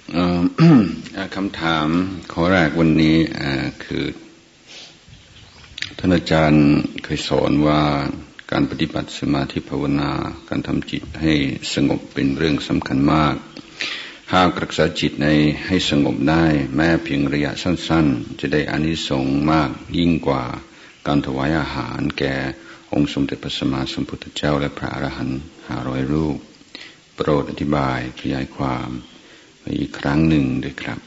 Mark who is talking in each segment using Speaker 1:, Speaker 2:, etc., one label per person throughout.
Speaker 1: คำถามข้อแรกวันนี้คือท่านอาจารย์เคยสอนว่าการปฏิบัติสมาธิภาวนาการทำจิตให้สงบเป็นเรื่องสำคัญมากหากรักษาจิตให้สงบได้แม้เพียงระยะสั้นๆจะได้อานิสงส์มากยิ่งกว่าการถวายอาหารแก่องค์สมเด็จพระสัมมาสัมพุทธเจ้าและพระอรหันต์500 รูปโปรดอธิบายขยายความอีกครั้งหนึ่งด้วยครับ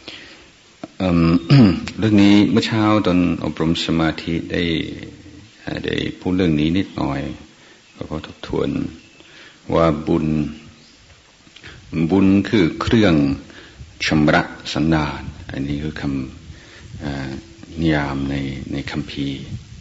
Speaker 1: เรื่องนี้เมื่อเช้าตอนอบรมสมาธิได้พูดเรื่องนี้นิดหน่อยก็ทบทวนว่าบุญคือเครื่องชำระสันดานอันนี้คือคำนิยามในคัมภีร์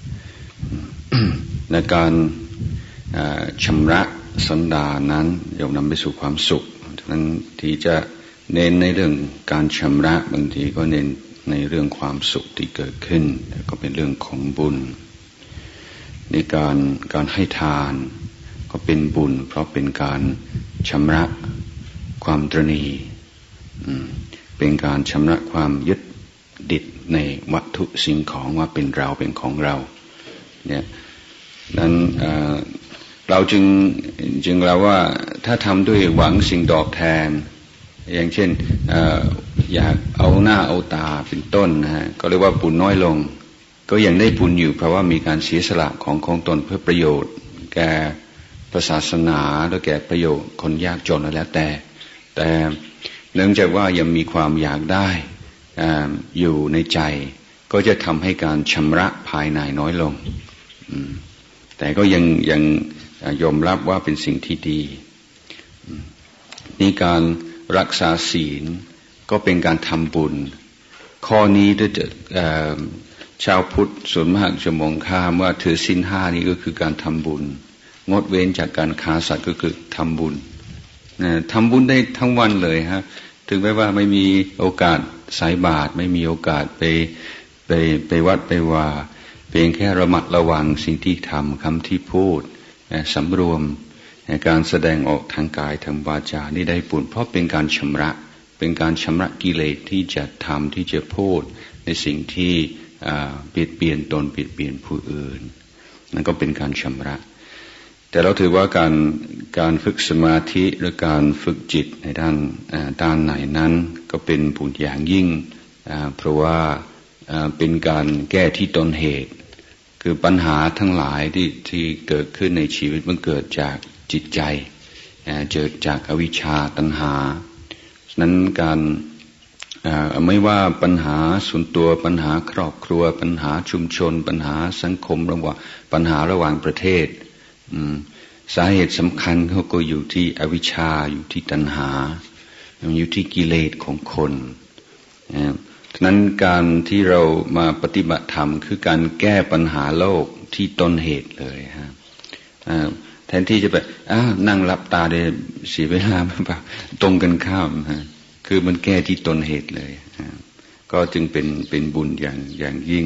Speaker 1: ในการชำระสันดานนั้นย่อมนำไปสู่ความสุขฉะนั้นที่จะเน้นในเรื่องการชำระบางทีก็เน้นในเรื่องความสุขที่เกิดขึ้นก็เป็นเรื่องของบุญในการให้ทานก็เป็นบุญเพราะเป็นการชำระความตระหนี่เป็นการชำระความยึดติดในวัตถุสิ่งของว่าเป็นเราเป็นของเราเนี่ยนั้นเราจึงเราว่าถ้าทำด้วยหวังสิ่งตอบแทนอย่างเช่นอยากเอาหน้าเอาตาเป็นต้นนะฮะก็เรียกว่าบุญน้อยลงก็ยังได้บุญอยู่เพราะว่ามีการเสียสละของตนเพื่อประโยชน์แก่ศาสนาและแก่ประโยชน์คนยากจนแล้วแต่เนื่องจากว่ายังมีความอยากได้อยู่ในใจก็จะทำให้การชำระภายในน้อยลงแต่ก็ยังยอมรับว่าเป็นสิ่งที่ดีนี่การรักษาศีลก็เป็นการทำบุญข้อนี้ชาวพุทธส่วนมากจะมองข้ามว่าถือศีล 5นี้ก็คือการทำบุญงดเว้นจากการฆ่าสัตว์ก็คือทำบุญทำบุญได้ทั้งวันเลยฮะถึงแม้ว่าไม่มีโอกาสใส่บาตรไม่มีโอกาสไปวัดไปว่าเพียงแค่ระมัดระวังสิ่งที่ทำคำที่พูดสำรวมการแสดงออกทางกายทางวาจานี่ได้บุญเพราะเป็นการชำระกิเลสที่จะทำที่จะพูดในสิ่งที่เบียดเบียนตนเบียดเบียนผู้อื่นนั่นก็เป็นการชำระแต่เราถือว่าการฝึกสมาธิหรือการฝึกจิตในด้านไหนนั้นก็เป็นบุญอย่างยิ่งเพราะว่าเป็นการแก้ที่ต้นเหตุคือปัญหาทั้งหลายที่เกิดขึ้นในชีวิตมันเกิดจากจิตใจเกิดจากอวิชชาตัณหาฉะนั้นการไม่ว่าปัญหาส่วนตัวปัญหาครอบครัวปัญหาชุมชนปัญหาสังคมปัญหาระหว่างประเทศสาเหตุสำคัญเขาก็อยู่ที่อวิชชาอยู่ที่ตัณหาอยู่ที่กิเลสของคนฉะนั้นการที่เรามาปฏิบัติธรรมคือการแก้ปัญหาโลกที่ต้นเหตุเลยฮะแทนที่จะไปนั่งหลับตาได้เสียเวลาแบบตรงกันข้ามฮะคือมันแก้ที่ต้นเหตุเลยก็จึงเป็นบุญอย่างยิ่ง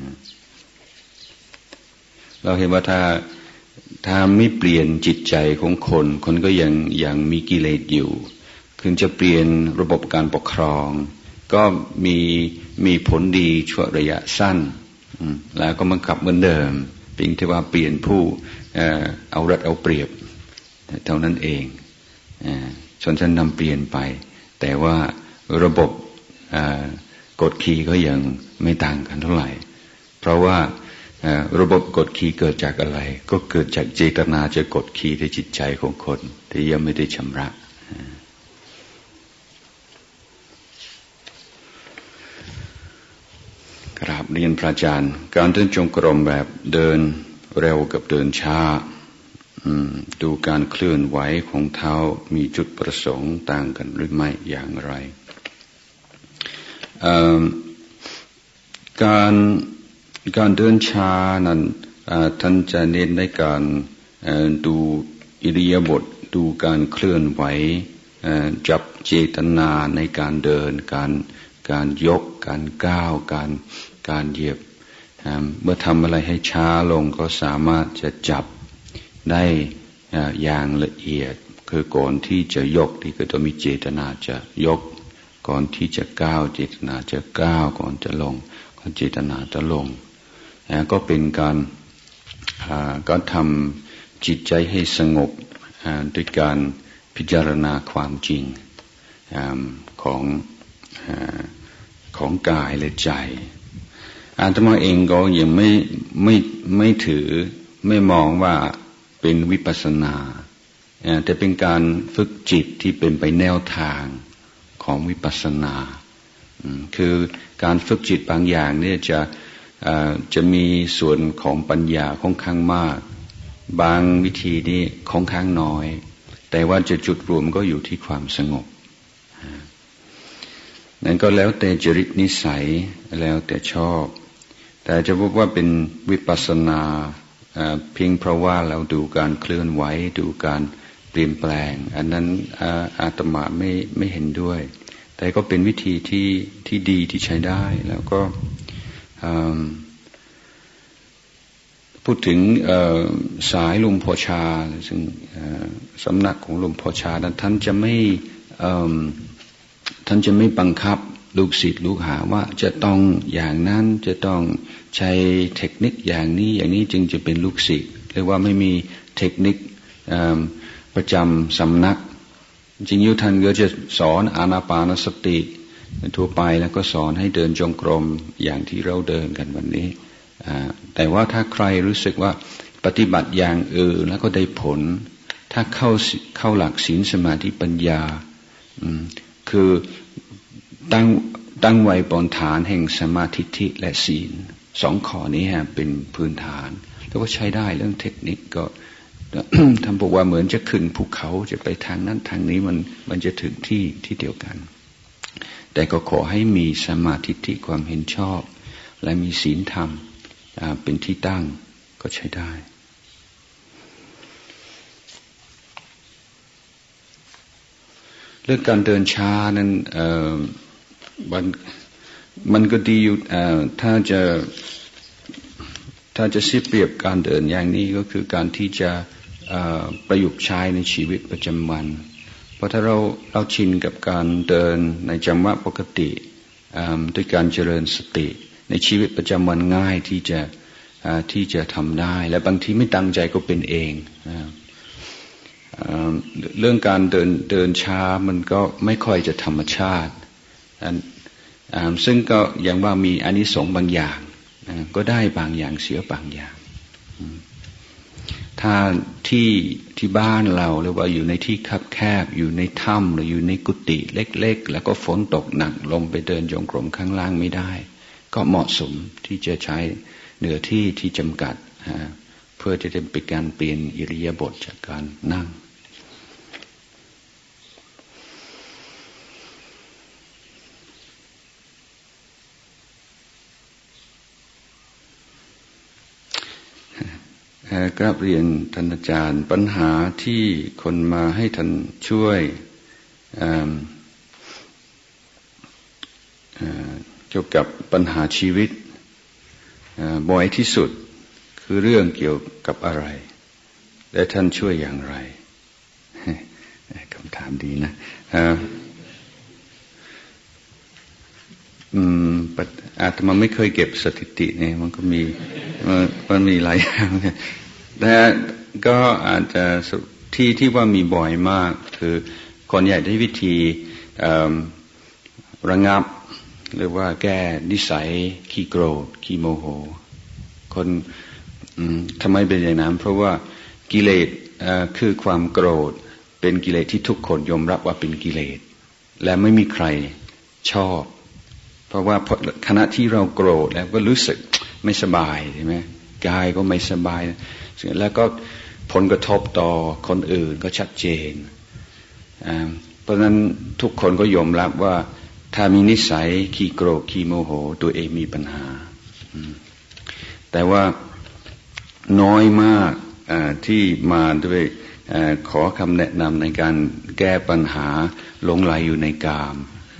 Speaker 1: เราเห็นว่าถ้าไม่เปลี่ยนจิตใจของคนก็ยังมีกิเลสอยู่ถึงจะเปลี่ยนระบบการปกครองก็มีผลดีชั่วระยะสั้นแล้วก็มันกลับเหมือนเดิมเพียงแต่ว่าเปลี่ยนผู้เอารัดเอาเปรียบเท่านั้นเองชนชั้นนำเปลี่ยนไปแต่ว่าระบบกฎขี่ก็ยังไม่ต่างกันเท่าไหร่เพราะว่าระบบกฎขี่เกิดจากอะไรก็เกิดจากเจตนาจะกดขี่ในจิตใจของคนที่ยังไม่ได้ชำระกราบเรียนพระอาจารย์การเดินจงกรมแบบเดินเร็วกับเดินช้าดูการเคลื่อนไหวของเท้ามีจุดประสงค์ต่างกันหรือไม่อย่างไรการเดินช้านั้นท่านจะเน้นในการดูอิริยาบถดูการเคลื่อนไหวจับเจตนาในการเดินการยกการก้าวการเหยียบเมื่อทำอะไรให้ช้าลงก็สามารถจะจับได้อย่างละเอียดคือก่อนที่จะยกที่ก็ต้องมีเจตนาจะยกก่อนที่จะก้าวเจตนาจะก้าวก่อนจะลงก่อนเจตนาจะลงก็เป็นการทำจิตใจให้สงบด้วยการพิจารณาความจริงของกายและใจอาตมาเองก็ยังไม่ถือไม่มองว่าเป็นวิปัสสนาแต่เป็นการฝึกจิตที่เป็นไปแนวทางของวิปัสสนาคือการฝึกจิตบางอย่างเนี่ยจะมีส่วนของปัญญาค่อนข้างมากบางวิธีนี่ค่อนข้างน้อยแต่ว่าจะจุดรวมก็อยู่ที่ความสงบนั่นก็แล้วแต่จริตนิสัยแล้วแต่ชอบแต่จะบอกว่าเป็นวิปัสสนาเพียงเพราะว่าเราดูการเคลื่อนไหวดูการเปลี่ยนแปลงอันนั้นอาตมาไม่เห็นด้วยแต่ก็เป็นวิธีที่ดีที่ใช้ได้แล้วก็พูดถึงสายหลวงพ่อชาซึ่งสำนักของหลวงพ่อชานั้นท่านจะไม่บังคับลูกศิษย์ลูกหาว่าจะต้องอย่างนั้นจะต้องใช้เทคนิคอย่างนี้จึงจะเป็นลูกศิษย์เรียกว่าไม่มีเทคนิคประจำสำนักจริงๆท่านก็จะสอนอานาปานสติทั่วไปแล้วก็สอนให้เดินจงกรมอย่างที่เราเดินกันวันนี้แต่ว่าถ้าใครรู้สึกว่าปฏิบัติอย่างแล้วก็ได้ผลถ้าเข้าหลักศีลสมาธิปัญญาคือตั้งไว้บนฐานแห่งสมาธิและศีลสองข้อนี้เป็นพื้นฐานแล้วก็ใช้ได้เรื่องเทคนิคก็ท่านบอกว่าเหมือนจะขึ้นภูเขาจะไปทางนั้นทางนี้มันจะถึงที่เดียวกันแต่ก็ขอให้มีสมาธิความเห็นชอบและมีศีลธรรมเป็นที่ตั้งก็ใช้ได้เรื่องการเดินช้านั้นมันก็ดีอยู่ถ้าจะเสียเปรียบการเดินอย่างนี้ก็คือการที่จะประยุกต์ใช้ในชีวิตประจำวันเพราะถ้าเราชินกับการเดินในจังหวะปกติด้วยการเจริญสติในชีวิตประจำวันง่ายที่จะทำได้และบางทีไม่ตั้งใจก็เป็นเองเรื่องการเดินช้ามันก็ไม่ค่อยจะธรรมชาติซึ่งก็อย่างว่ามีอานิสงส์บางอย่างก็ได้บางอย่างเสียบางอย่างถ้าที่บ้านเราหรือว่าอยู่ในที่คับแคบอยู่ในถ้ำหรืออยู่ในกุฏิเล็กๆแล้วก็ฝนตกหนักลงไปเดินจงกรมข้างล่างไม่ได้ก็เหมาะสมที่จะใช้เนื้อที่จำกัดเพื่อจะเป็นการเปลี่ยนอิริยาบถจากการนั่งกราบเรียนท่านอาจารย์ปัญหาที่คนมาให้ท่านช่วยเกี่ยวกับปัญหาชีวิตบ่อยที่สุดคือเรื่องเกี่ยวกับอะไรและท่านช่วยอย่างไรคำถามดีนะอาตมาไม่เคยเก็บสถิติเนี่ยมันมีหลายอย่างแต่ก็อาจจะที่ว่ามีบ่อยมากคือคนอยากได้วิธีระงับหรือว่าแก้นิสัยขี้โกรธขี้โมโหคนทำไมเป็นอย่างนั้นเพราะว่ากิเลสคือความโกรธเป็นกิเลสที่ทุกคนยอมรับว่าเป็นกิเลสและไม่มีใครชอบเพราะว่าขณะที่เราโกรธแล้วก็รู้สึกไม่สบายใช่ไหมกายก็ไม่สบายแล้วก็ผลกระทบต่อคนอื่นก็ชัดเจนเพราะฉะนั้นทุกคนก็ยอมรับว่าถ้ามีนิสัยขี้โกรธขี้โมโหตัวเองมีปัญหาแต่ว่าน้อยมากที่มาด้วยขอคำแนะนำในการแก้ปัญหาหลงไหลอยู่ในกาม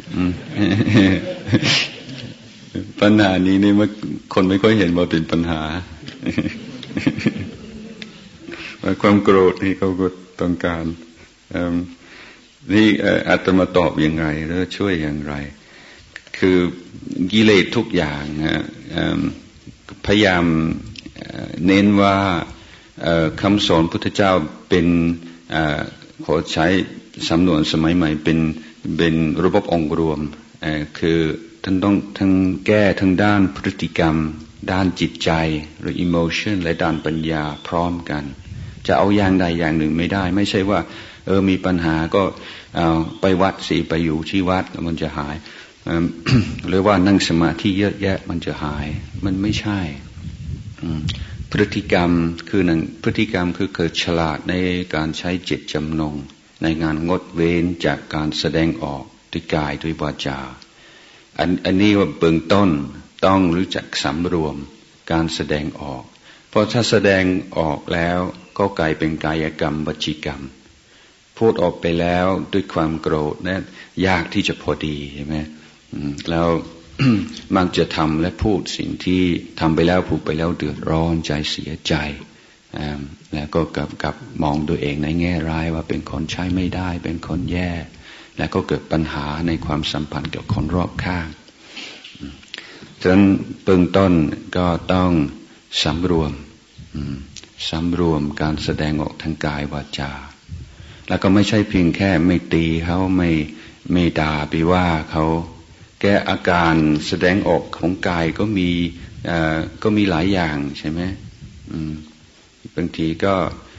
Speaker 1: ปัญหานี้นี่ว่าคนไม่ค่อยเห็นว่าเป็นปัญหาความโกรธนี่เขาก็ต้องการนี่อาตมาตอบอย่างไรหรือช่วยอย่างไรคือกิเลสทุกอย่างพยายามเน้นว่าคำสอนพุทธเจ้าเป็นขอใช้สำนวนสมัยใหม่เป็นระบบองค์รวมคือท่านต้องทั้งแก้ทั้งด้านพฤติกรรมด้านจิตใจหรือ emotion และด้านปัญญาพร้อมกันจะเอาอย่างใดอย่างหนึ่งไม่ได้ไม่ใช่ว่ามีปัญหาก็ไปวัดสิไปอยู่ที่วัดแล้วมันจะหายหรือว่านั่งสมาธิเยอะแยะมันจะหายมันไม่ใช่พฤติกรรมคือพฤติกรรมคือเกิดฉลาดในการใช้จิตจำนงในงานงดเว้นจากการแสดงออกด้วยกายด้วยวาจาอันนี้ว่าเบื้องต้นต้องรู้จักสำรวมการแสดงออกเพราะถ้าแสดงออกแล้วก็กลายเป็นกายกรรมวจีกรรมพูดออกไปแล้วด้วยความโกรธนะยากที่จะพอดีใช่ไหมแล้ว มักจะทำและพูดสิ่งที่ทำไปแล้วพูดไปแล้วเดือดร้อนใจเสียใจแล้วก็กับมองตัวเองในแง่ร้ายว่าเป็นคนใช้ไม่ได้เป็นคนแย่แล้วก็เกิดปัญหาในความสัมพันธ์กับคนรอบข้างฉะนั้นเบื้องต้นก็ต้องสำรวมการแสดงออกทางกายวาจาแล้วก็ไม่ใช่เพียงแค่ไม่ตีเขาไม่ด่าไปว่าเขาแก้อาการแสดงออกของกายก็มีหลายอย่างใช่ไหมบางทีก็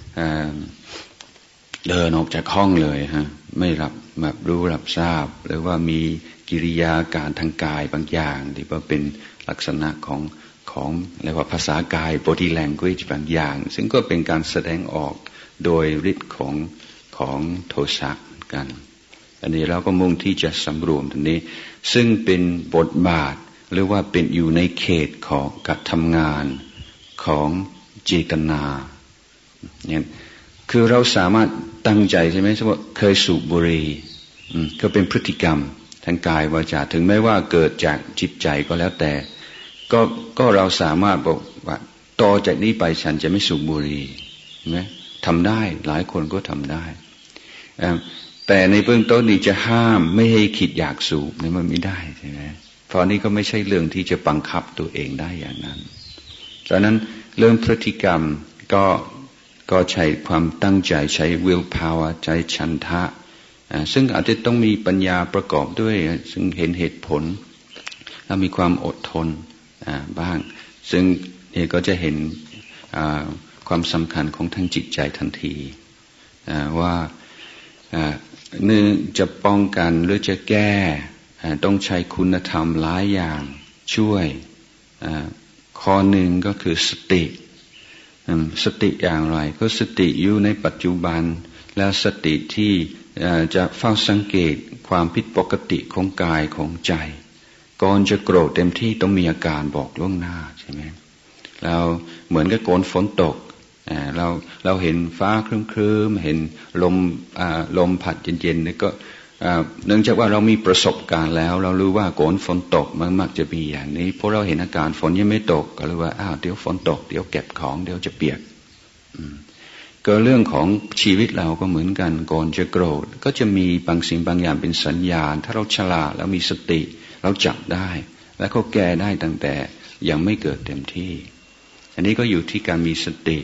Speaker 1: เดินออกจากห้องเลยฮะไม่รับรู้รับทราบหรือว่ามีกิริยาการทางกายบางอย่างที่ว่าเป็นลักษณะของเรียกว่าภาษากาย body language บางอย่างซึ่งก็เป็นการแสดงออกโดยฤทธิ์ของโทสะกันอันนี้เราก็มุ่งที่จะสำรวมตรงนี้ซึ่งเป็นบทบาทหรือว่าเป็นอยู่ในเขตของการทำงานของเจตนาเนี่ยคือเราสามารถตั้งใจใช่ไหมสมมติเคยสูบบุหรี่ก็เป็นพฤติกรรมทางกายวาจาถึงแม้ว่าเกิดจากจิตใจก็แล้วแต่ก็เราสามารถบอกว่าต่อจากนี้ไปฉันจะไม่สูบบุหรี่ใช่ไหมทำได้หลายคนก็ทำได้แต่ในเบื้องต้นนี่จะห้ามไม่ให้คิดอยากสูบนี่มันไม่ได้ใช่ไหมเพราะนี่ก็ไม่ใช่เรื่องที่จะบังคับตัวเองได้อย่างนั้นดังนั้นเรื่องพฤติกรรมก็ใช้ความตั้งใจใช้ will power ใช้ฉันทะซึ่งอาจจะต้องมีปัญญาประกอบด้วยซึ่งเห็นเหตุผลแล้วมีความอดทนบ้างซึ่งนี่ก็จะเห็นความสำคัญของทางจิตใจทันทีว่าเนื่องจะป้องกันหรือจะแก้ต้องใช้คุณธรรมหลายอย่างช่วยข้อหนึ่งก็คือสติอย่างไรก็สติอยู่ในปัจจุบันแล้วสติที่จะเฝ้าสังเกตความผิดปกติของกายของใจก่อนจะโกรธเต็มที่ต้องมีอาการบอกล่วงหน้าใช่ไหมเราเหมือนกับก่อนฝนตกเราเห็นฟ้าครึ้มๆเห็นลมพัดเย็นๆนี่ก็เนื่องจากว่าเรามีประสบการณ์แล้วเรารู้ว่าก่อนฝนตกมันมักจะมีอย่างนี้เพราะเราเห็นอาการฝนยังไม่ตกก็รู้ว่าเดี๋ยวฝนตกเดี๋ยวเก็บของเดี๋ยวจะเปียกก็เรื่องของชีวิตเราก็เหมือนกันก่อนจะโกรธก็จะมีบางสิ่งบางอย่างเป็นสัญญาณถ้าเราฉลาดแล้วมีสติเราจับได้แล้วก็แก้ได้ตั้งแต่ยังไม่เกิดเต็มที่อันนี้ก็อยู่ที่การมีสติ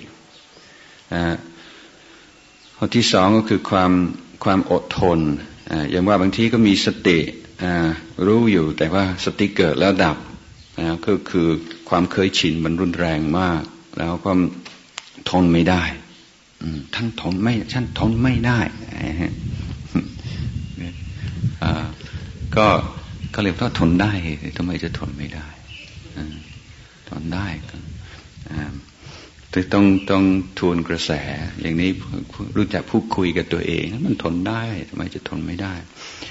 Speaker 1: ข้อที่สองก็คือความอดทนอย่างว่าบางทีก็มีสติรู้อยู่แต่ว่าสติเกิดแล้วดับก็คือความเคยชินมันรุนแรงมากแล้วก็ทนไม่ได้ฉันทนไม่ได้ก็เรียกว่าทนได้ทำไมจะทนไม่ได้ทนได้ต้องทวนกระแสอย่างนี้รู้จักพูดคุยกับตัวเองมันทนได้ทำไมจะทนไม่ได้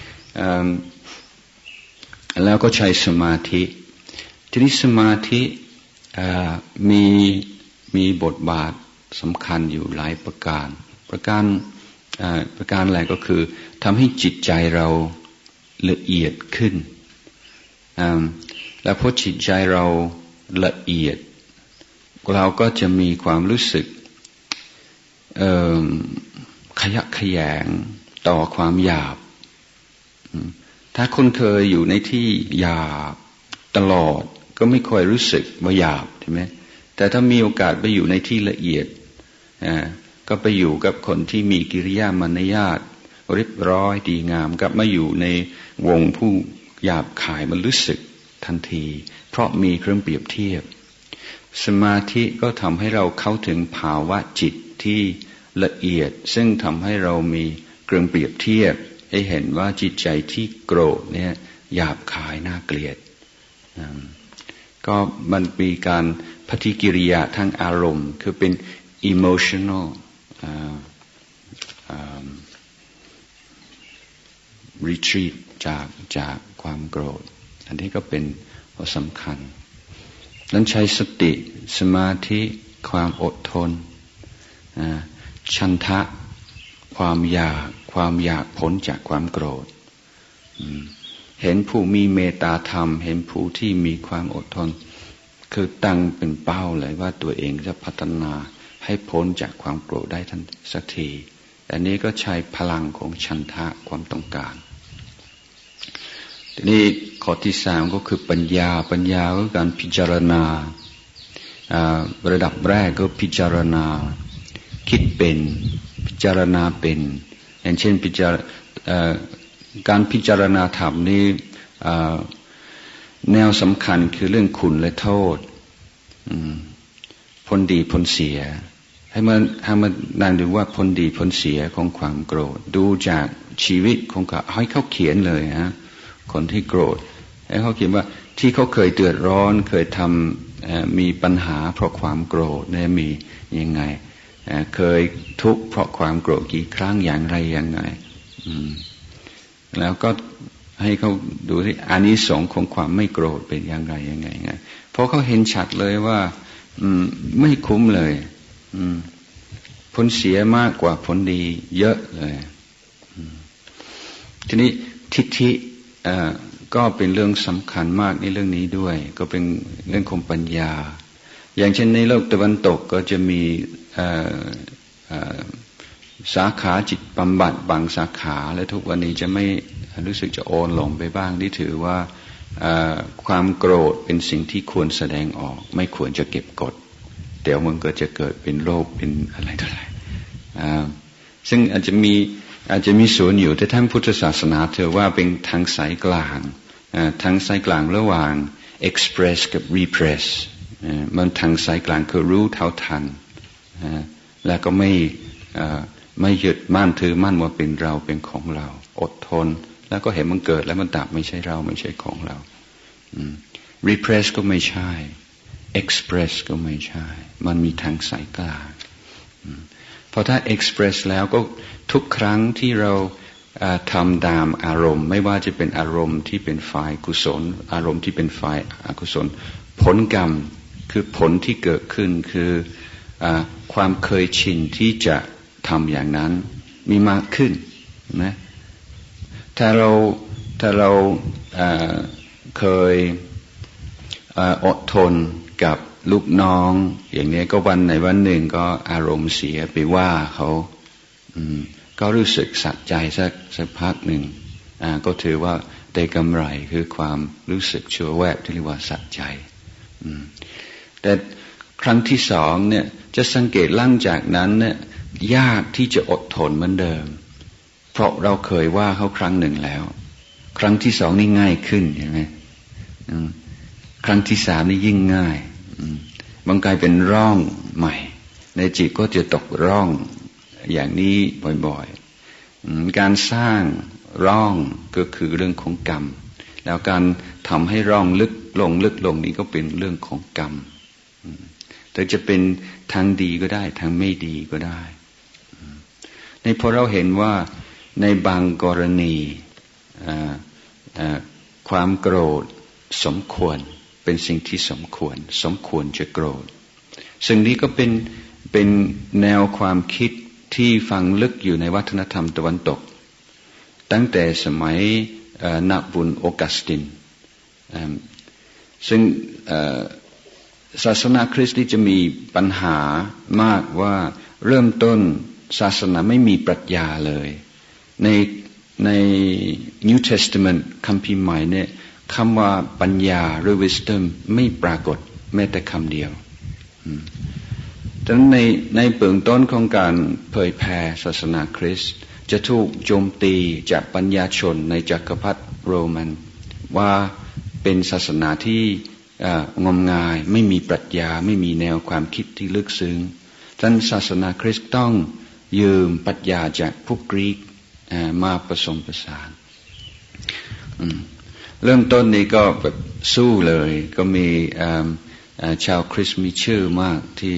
Speaker 1: แล้วก็ใช้สมาธิทีนี้สมาธิมีบทบาทสำคัญอยู่หลายประการอะไรก็คือทำให้จิตใจเราละเอียดขึ้นแล้วพอจิตใจเราละเอียดเราก็จะมีความรู้สึกขยักขยงต่อความหยาบถ้าคนเคยอยู่ในที่หยาบตลอดก็ไม่ค่อยรู้สึกว่าหยาบใช่ไหมแต่ถ้ามีโอกาสไปอยู่ในที่ละเอียดก็ไปอยู่กับคนที่มีกิริยามารยาทเรียบร้อยดีงามกับมาอยู่ในวงผู้หยาบคายมันรู้สึกทันทีเพราะมีเครื่องเปรียบเทียบสมาธิก็ทำให้เราเข้าถึงภาวะจิตที่ละเอียดซึ่งทำให้เรามีเครื่องเปรียบเทียบให้เห็นว่าจิตใจที่โกรธเนี่ยหยาบคายน่าเกลียดก็มันมีการปฏิกิริยาทางอารมณ์คือเป็น emotional retreat จากความโกรธอันนี้ก็เป็นข้อสำคัญนั้นใช้สติสมาธิความอดทนฉันทะความอยากพ้นจากความโกรธเห็นผู้มีเมตตาธรรมเห็นผู้ที่มีความอดทนคือตั้งเป็นเป้าเลยว่าตัวเองจะพัฒนาให้พ้นจากความโกรธได้ทันสักทีอันนี้ก็ใช้พลังของฉันทะความต้องการทีนี้ข้อที่3ก็คือปัญญาก็การพิจารณาระดับแรกก็พิจารณาคิดเป็นพิจารณาเป็นอย่างเช่นการพิจารณาธรรมนี้แนวสำคัญคือเรื่องคุณและโทษผลดีผลเสียให้มันนั่งดูว่าผลดีผลเสียของความโกรธดูจากชีวิตของเขาให้เขาเขียนเลยฮะคนที่โกรธให้เขาเขียนว่าที่เขาเคยเดือดร้อนเคยทำมีปัญหาเพราะความโกรธเนี่ยมียังไงเคยทุกข์เพราะความโกรธกี่ครั้งอย่างไรยังไงแล้วก็ให้เขาดูที่อานิสงส์ของความไม่โกรธเป็นอย่างไรยังไงเพราะเขาเห็นชัดเลยว่าไม่คุ้มเลยผลเสียมากกว่าผลดีเยอะเลยทีนี้ทิฏฐิก็เป็นเรื่องสำคัญมากในเรื่องนี้ด้วยก็เป็นเรื่องของปัญญาอย่างเช่นในโลกตะวันตกก็จะมีสาขาจิตบำบัดบางสาขาและทุกวันนี้จะไม่รู้สึกจะโอนหลงไปบ้างที่ถือว่าความโกรธเป็นสิ่งที่ควรแสดงออกไม่ควรจะเก็บกดเดี๋ยวมันก็จะเกิดเป็นโรคเป็นอะไรต่ออะไรซึ่งอาจจะมีส่วนอยู่แต่ท่านพุทธศาสนาถือว่าเป็นทางสายกลางทางสายกลางระหว่าง express กับ repress มันทางสายกลางคือรู้เท่าทันแล้วก็ไม่ยึดมั่นถือมั่นว่าเป็นเราเป็นของเราอดทนแล้วก็เห็นมันเกิดแล้วมันดับไม่ใช่เราไม่ใช่ของเราrepress ก็ไม่ใช่ express ก็ไม่ใช่มันมีทางสายกลางพอถ้า express แล้วก็ทุกครั้งที่เราทำตามอารมณ์ไม่ว่าจะเป็นอารมณ์ที่เป็นฝ่ายกุศลอารมณ์ที่เป็นฝ่ายอกุศลผลกรรมคือผลที่เกิดขึ้นคือความเคยชินที่จะทำอย่างนั้นมีมากขึ้นนะถ้าเราเคยอดทนกับลูกน้องอย่างนี้ก็วันไหนวันหนึ่งก็อารมณ์เสียไปว่าเขาก็รู้สึกสะใจสักพักหนึ่งก็ถือว่าได้กำไรคือความรู้สึกชั่วแวบที่เรียกว่าสะใจแต่ครั้งที่สองเนี่ยจะสังเกตหลังจากนั้นเนี่ยยากที่จะอดทนเหมือนเดิมเพราะเราเคยว่าเขาครั้งหนึ่งแล้วครั้งที่สองนี่ง่ายขึ้นใช่ไหมครั้งที่สามนี่ยิ่งง่ายมันกลายเป็นร่องใหม่ในจิตก็จะตกร่องอย่างนี้บ่อยๆการสร้างร่องก็คือเรื่องของกรรมแล้วการทำให้ร่องลึกลงนี้ก็เป็นเรื่องของกรรมแต่จะเป็นทางดีก็ได้ทางไม่ดีก็ได้ในพอเราเห็นว่าในบางกรณีความโกรธสมควรเป็นสิ่งที่สมควรจะโกรธซึ่งนี้ก็เป็นแนวความคิดที่ฝังลึกอยู่ในวัฒนธรรมตะวันตกตั้งแต่สมัยนักบุญออกัสตินซึ่งศาสนาคริสต์ที่จะมีปัญหามากว่าเริ่มต้นศาสนาไม่มีปรัชญาเลยใน New Testament คัมภีร์ใหม่เนี่ยคำว่าปัญญาหรือ wisdom ไม่ปรากฏแม้แต่คำเดียวดังนั้นในเบื้องต้นของการเผยแผ่ศาสนาคริสต์จะถูกโจมตีจากปัญญาชนในจักรพรรดิโรมันว่าเป็นศาสนาที่งมงายไม่มีปรัชญาไม่มีแนวความคิดที่ลึกซึ้งดังนั้นศาสนาคริสต์ต้องยืมปรัชญาจากพวกกรีกมาผสมผสานเริ่มต้นนี้ก็แบบสู้เลยก็มีชาวคริสต์มีชื่อมากที่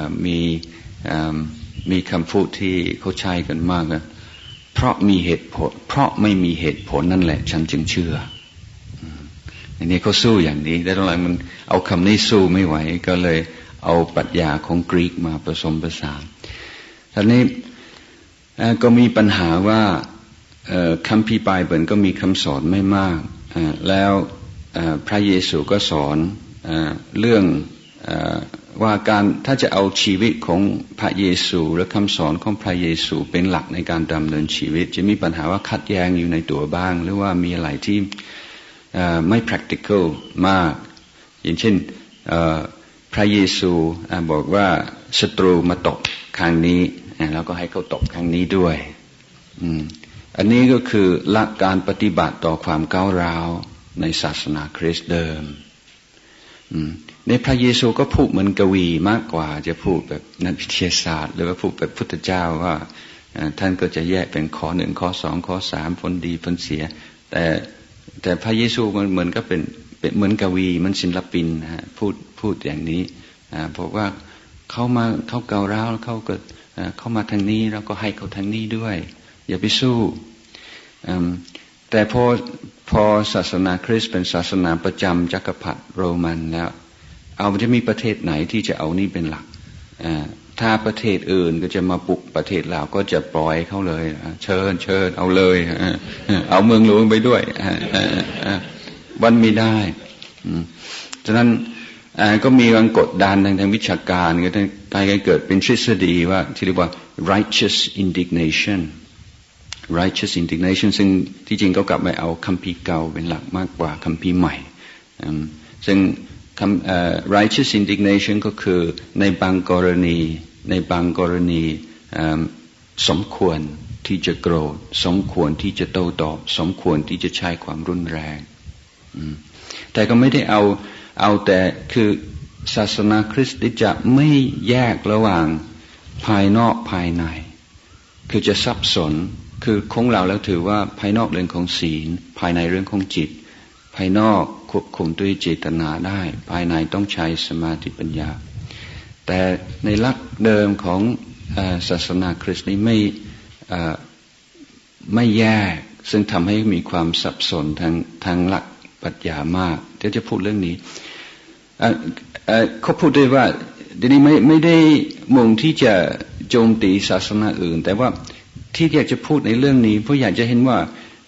Speaker 1: มีคำพูดที่เขาใช้กันมากนะเพราะมีเหตุผลเพราะไม่มีเหตุผลนั่นแหละฉันจึงเชื่ออันนี้เขาสู้อย่างนี้แต่ตอนหลังมันเอาคำนี้สู้ไม่ไหวก็เลยเอาปรัชญาของกรีกมาผสมผสานทีนี้ก็มีปัญหาว่าคัมภีร์ไบเบิลก็มีคำสอนไม่มากแล้วพระเยซูก็สอนเรื่องว่าการถ้าจะเอาชีวิตของพระเยซูหรือคำสอนของพระเยซูเป็นหลักในการดำเนินชีวิตจะมีปัญหาว่าขัดแย้งอยู่ในตัวบ้างหรือว่ามีอะไรที่ไม่ practical มากอย่างเช่นพระเยซูบอกว่าศัตรูมาตกข้างนี้แล้วก็ให้เขาตกข้างนี้ด้วยอันนี้ก็คือหลักการปฏิบัติต่อความก้าวร้าวในศาสนาคริสต์เดิมในพระเยซูก็พูดเหมือนกวีมากกว่าจะพูดแบบนักวิทยาศาสตร์หรือว่าพูดแบบพุทธเจ้าว่าท่านก็จะแยกเป็นข้อหนึ่งข้อสองข้อสามผลดีผลเสียแต่พระเยซูมันเหมือนก็เป็นเหมือนกวีมันศิลปินนะฮะพูดอย่างนี้บอกว่าเขาก้าวร้าวเขาก็เข้ามาทางนี้แล้วก็ให้เขาทางนี้ด้วยอย่าไปสู้แต่พอศาสนาคริสต์เป็นศาสนาประจำจักรพรรดิโรมันแล้วมันจะมีประเทศไหนที่จะเอานี่เป็นหลักถ้าประเทศอื่นก็จะมาปุกประเทศเราก็จะปล่อยเขาเลยเชิญเอาเลยเอาเมืองหลวงไปด้วยวันไม่ได้ฉะนั้นก็มีการกดดันทางวิชาการก็ได้เกิดเป็นทฤษฎีว่าที่เรียกว่า righteous indignation ซึ่งที่จริงก็กลับไปเอาคัมภีร์เก่าเป็นหลักมากกว่าคัมภีร์ใหม่ซึ่งrighteous indignation ก็คือในบางกรณีสมควรที่จะโกรธสมควรที่จะโต้ตอบสมควรที่จะใช้ความรุนแรงแต่ก็ไม่ได้เอาแต่คือศาสนาคริสต์จะไม่แยกระหว่างภายนอกภายในคือจะสับสนคือของเราแล้วถือว่าภายนอกเรื่องของศีลภายในเรื่องของจิตภายนอกควบคุมด้วยเจตนาได้ภายในต้องใช้สมาธิปัญญาแต่ในหลักเดิมของศาสนาคริสต์นี้ไม่แยกซึ่งทำให้มีความสับสนทางหลักปรัชญามากเดี๋ยวจะพูดเรื่องนี้เขาพูดด้วยว่าเดี๋ยวนี้ไม่ได้มุ่งที่จะโจมตีศาสนาอื่นแต่ว่าที่อยากจะพูดในเรื่องนี้เพราะอยากจะเห็นว่า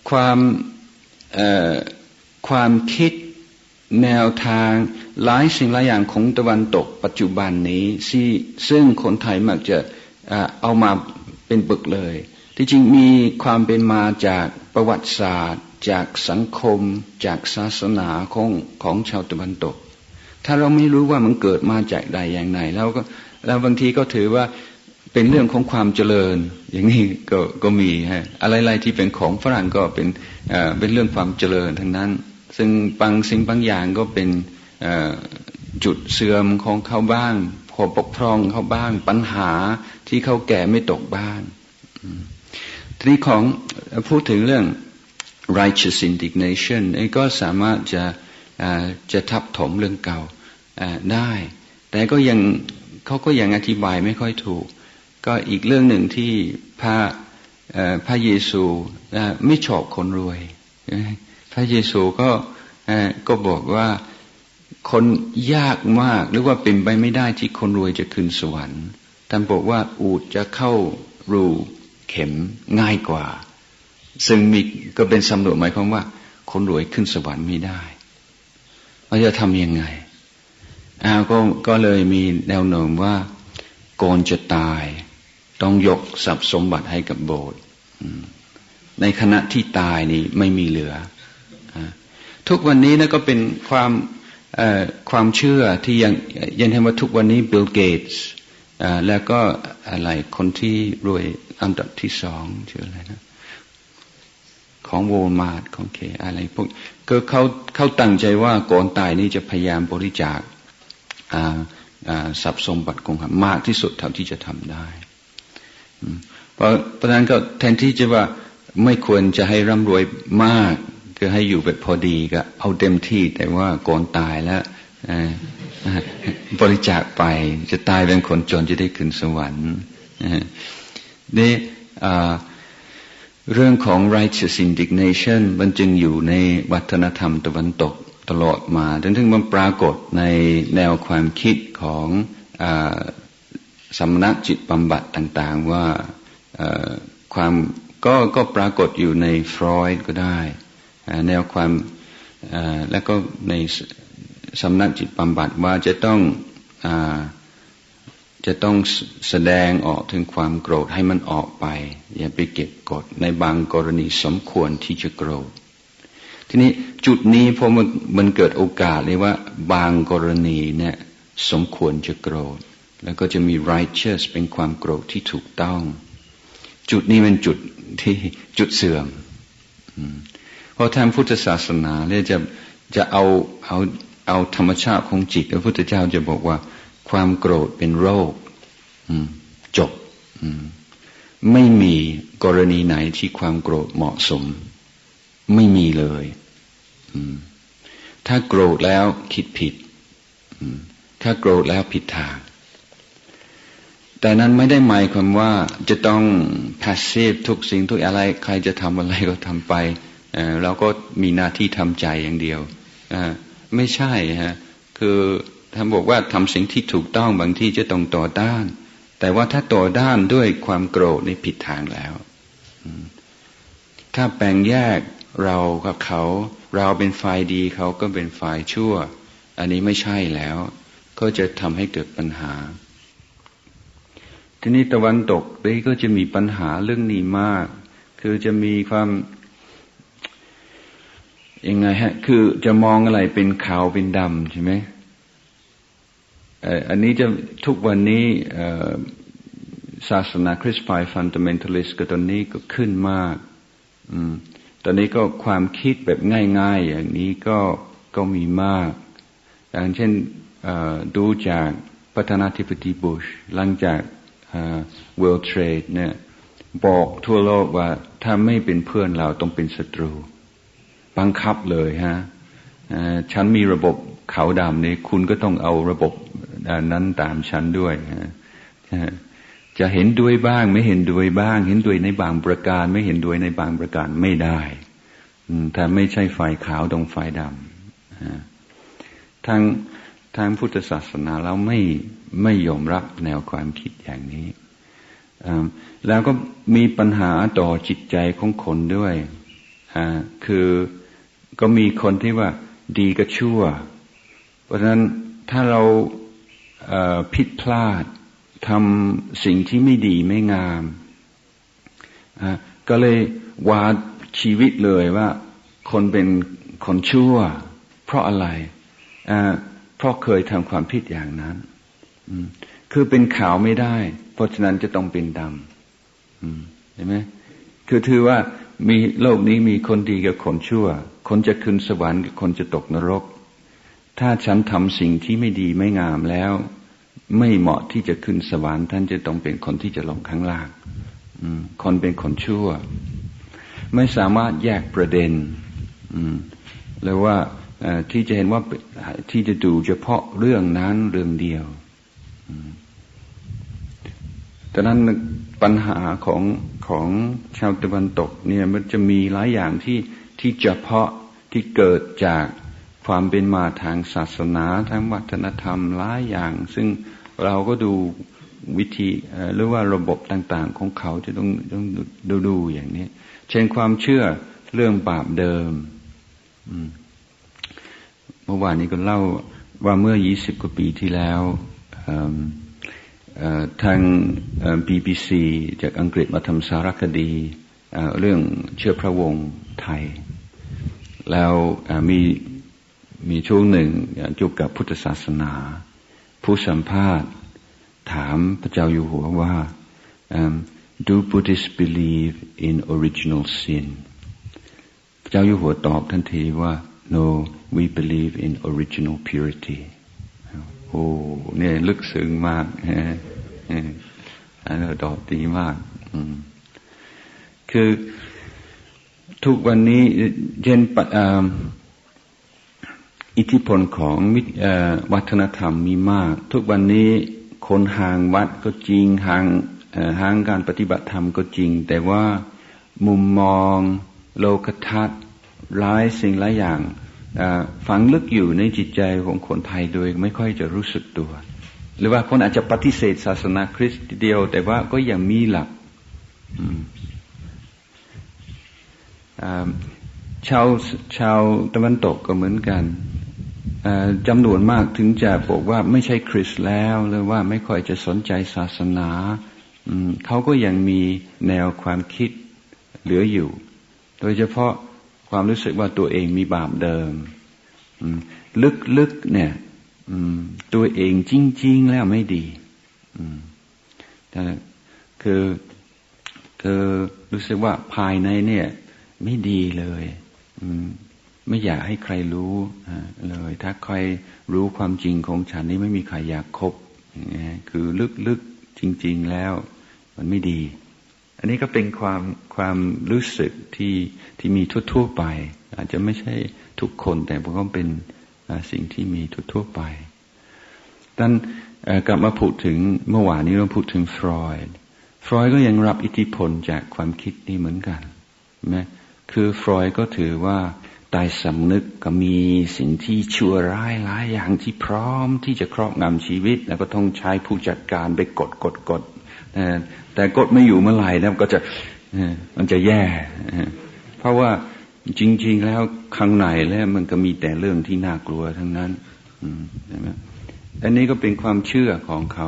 Speaker 1: ความคิดแนวทางหลายสิ่งหลายอย่างของตะวันตกปัจจุบันนี้ซึ่งคนไทยมักจะเอามาเป็นปึกเลยที่จริงมีความเป็นมาจากประวัติศาสตร์จากสังคมจากศาสนาของชาวตะวันตกถ้าเราไม่รู้ว่ามันเกิดมาจากใดอย่างไหนแล้วบางทีก็ถือว่าเป็นเรื่องของความเจริญอย่างนี้ก็มีฮะอะไรๆที่เป็นของฝรั่งก็เป็นเรื่องความเจริญทั้งนั้นซึ่งบางสิ่งบางอย่างก็เป็นจุดเสื่อมของเขาบ้างพอบกพร่องเขาบ้างปัญหาที่เขาแก่ไม่ตกบ้างทีนี้ของพูดถึงเรื่อง righteous indignation ก็สามารถจะทับถมเรื่องเก่าได้แต่ก็ยังเขาก็ยังอธิบายไม่ค่อยถูกก็อีกเรื่องหนึ่งที่พระเยซูไม่ชอบคนรวยพระเยซูก็บอกว่าคนยากมากหรือว่าเป็นไปไม่ได้ที่คนรวยจะขึ้นสวรรค์ท่านบอกว่าอูฐจะเข้ารูเข็มง่ายกว่าซึ่งก็เป็นสำนวนหมายความว่าคนรวยขึ้นสวรรค์ไม่ได้เราจะทำยังไงก็เลยมีแนวโน้มว่าก่อนจะตายต้องยกทรัพย์สมบัติให้กับโบสถ์ในขณะที่ตายนี่ไม่มีเหลือทุกวันนี้นะก็เป็นความเชื่อที่ยังเห็นว่าทุกวันนี้บิลเกตส์แล้วก็อะไรคนที่รวยอันดับที่2ชื่ออะไรนะของวอลมาร์ทของเคอะไรพวกก็เขาตั้งใจว่าก่อนตายนี่จะพยายามบริจาคทรัพย์สมบัติของเขามากที่สุดเท่าที่จะทำได้เพราะฉะนั้นก็แทนที่จะว่าไม่ควรจะให้ร่ำรวยมากก็ให้อยู่แบบพอดีก็เอาเต็มที่แต่ว่าก่อนตายแล้วบริจาคไปจะตายเป็นคนจนจะได้ขึ้นสวรรค์นี่เรื่องของ righteous indignation มันจึงอยู่ในวัฒนธรรมตะวันตกตลอดมาจนถึงมันปรากฏในแนวความคิดของสมณจิตบำบัดต่างๆว่าความก็ปรากฏอยู่ในฟรอยด์ก็ได้แนวความแล้วก็ในสำนักจิตบำบัดว่าจะต้องแสดงออกถึงความโกรธให้มันออกไปอย่าไปเก็บกดในบางกรณีสมควรที่จะโกรธทีนี้จุดนี้พอมันเกิดโอกาสเลยว่าบางกรณีเนี่ยสมควรจะโกรธแล้วก็จะมี righteous เป็นความโกรธที่ถูกต้องจุดนี้เป็นจุดที่จุดเสื่อมเพราะทางพุทธศาสนาเนี่ยจะเอาธรรมชาติของจิตพระพุทธเจ้าจะบอกว่าความโกรธเป็นโรคจบไม่มีกรณีไหนที่ความโกรธเหมาะสมไม่มีเลยถ้าโกรธแล้วคิดผิดถ้าโกรธแล้วผิดทางแต่นั้นไม่ได้หมายความว่าจะต้อง passive ทุกสิ่งทุกอะไรใครจะทำอะไรก็ทำไปเราก็มีหน้าที่ทำใจอย่างเดียวไม่ใช่ฮะคือท่านบอกว่าทำสิ่งที่ถูกต้องบางที่จะต้องต่อต้านแต่ว่าถ้าต่อต้านด้วยความโกรธนี่ผิดทางแล้วถ้าแบ่งแยกเรากับเขาเราเป็นฝ่ายดีเขาก็เป็นฝ่ายชั่วอันนี้ไม่ใช่แล้วก็จะทำให้เกิดปัญหาทีนี้ตะวันตกนี่ก็จะมีปัญหาเรื่องนี้มากคือจะมีความยังไงฮะคือจะมองอะไรเป็นขาวเป็นดำใช่ไหมอันนี้จะทุกวันนี้ศาสนาคริสต์ฝ่ายฟันดัเมนทัลลิสต์ก็ตอนนี้ก็ขึ้นมากตอนนี้ก็ความคิดแบบง่ายๆอย่างนี้ก็มีมากอย่างเช่นดูจากประธานาธิบดีบุชหลังจากWorld Trade เนี่ยบอกทั่วโลกว่าถ้าไม่เป็นเพื่อนเราต้องเป็นศัตรูบังคับเลยฮะฉันมีระบบขาวดำนี่คุณก็ต้องเอาระบบนั้นตามฉันด้วยจะเห็นด้วยบ้างไม่เห็นด้วยบ้างเห็นด้วยในบางประการไม่เห็นด้วยในบางประการไม่ได้ถ้าไม่ใช่ฝ่ายขาวต้องฝ่ายดำทางพุทธศาสนาเราไม่ยอมรับแนวความคิดอย่างนี้แล้วก็มีปัญหาต่อจิตใจของคนด้วยคือก็มีคนที่ว่าดีกับชั่วเพราะฉะนั้นถ้าเราผิดพลาดทำสิ่งที่ไม่ดีไม่งามก็เลยวาดชีวิตเลยว่าคนเป็นคนชั่วเพราะอะไรเพราะเคยทำความผิดอย่างนั้นคือเป็นขาวไม่ได้เพราะฉะนั้นจะต้องเป็นดำเห็นไหมคือถือว่ามีโลกนี้มีคนดีกับคนชั่วคนจะขึ้นสวรรค์กับคนจะตกนรกถ้าฉันทำสิ่งที่ไม่ดีไม่งามแล้วไม่เหมาะที่จะขึ้นสวรรค์ท่านจะต้องเป็นคนที่จะลงข้างล่างคนเป็นคนชั่วไม่สามารถแยกประเด็นเลยว่าที่จะเห็นว่าที่จะดูเฉพาะเรื่องนั้นเรื่องเดียวดังนั้นปัญหาของชาวตะวันตกเนี่ยมันจะมีหลายอย่างที่เฉพาะที่เกิดจากความเป็นมาทางศาสนาทางวัฒนธรรมหลายอย่างซึ่งเราก็ดูวิธีหรือว่าระบบต่างๆของเขาจะต้องดูอย่างนี้เช่นความเชื่อเรื่องบาปเดิมเมื่อวานนี้ก็เล่าว่าเมื่อ20 กว่าปีที่แล้วทางBBC จากอังกฤษมาทำสารคดีเรื่องเชื้อพระวงศ์ไทยแล้วมีช่วงหนึ่งเกี่ยวกับพุทธศาสนาผู้สัมภาษณ์ถามพระเจ้าอยู่หัวว่า Do Buddhists believe in original sin พระเจ้าอยู่หัวตอบทันทีว่า No we believe in original purity โอ้เนี่ยลึกซึ้งมากอันนี้ตอบดีมากคือทุกวันนี้เช่นอิทธิพลของวัฒนธรรมมีมากทุกวันนี้คนห่างวัดก็จริงห่างการปฏิบัติธรรมก็จริงแต่ว่ามุมมองโลกทัศน์หลายสิ่งหลายอย่างฝังลึกอยู่ในจิตใจของคนไทยโดยไม่ค่อยจะรู้สึกตัวหรือว่าคนอาจจะปฏิเสธศาสนาคริสต์เดียวแต่ว่าก็ยังมีหลักชาวตะวันตกก็เหมือนกันจำนวนมากถึงจะบอกว่าไม่ใช่คริสต์แล้วหรือว่าไม่ค่อยจะสนใจศาสนาเขาก็ยังมีแนวความคิดเหลืออยู่โดยเฉพาะความรู้สึกว่าตัวเองมีบาปเดิมลึกๆเนี่ยตัวเองจริงๆแล้วไม่ดีคือรู้สึกว่าภายในเนี่ยไม่ดีเลยไม่อยากให้ใครรู้เลยถ้าใครรู้ความจริงของฉันนี่ไม่มีใครอยากคบคือลึกๆจริงๆแล้วมันไม่ดีอันนี้ก็เป็นความรู้สึกที่มีทั่วๆไปอาจจะไม่ใช่ทุกคนแต่ก็เป็นสิ่งที่มีทั่วๆไปดังนั้นกลับมาพูดถึงเมื่อวานนี้เราพูดถึงฟรอยด์ก็ยังรับอิทธิพลจากความคิดนี้เหมือนกันนะคือฟรอยด์ก็ถือว่าใต้สำนึกก็มีสิ่งที่ชั่วร้ายหลายอย่างที่พร้อมที่จะครอบงำชีวิตแล้วก็ต้องใช้ผู้จัดการไปกดแต่กดไม่อยู่เมื่อไหร่แล้วก็จะมันจะแย่เพราะว่าจริงๆแล้วข้างในแล้วมันก็มีแต่เรื่องที่น่ากลัวทั้งนั้นใช่ไหมอันนี้ก็เป็นความเชื่อของเขา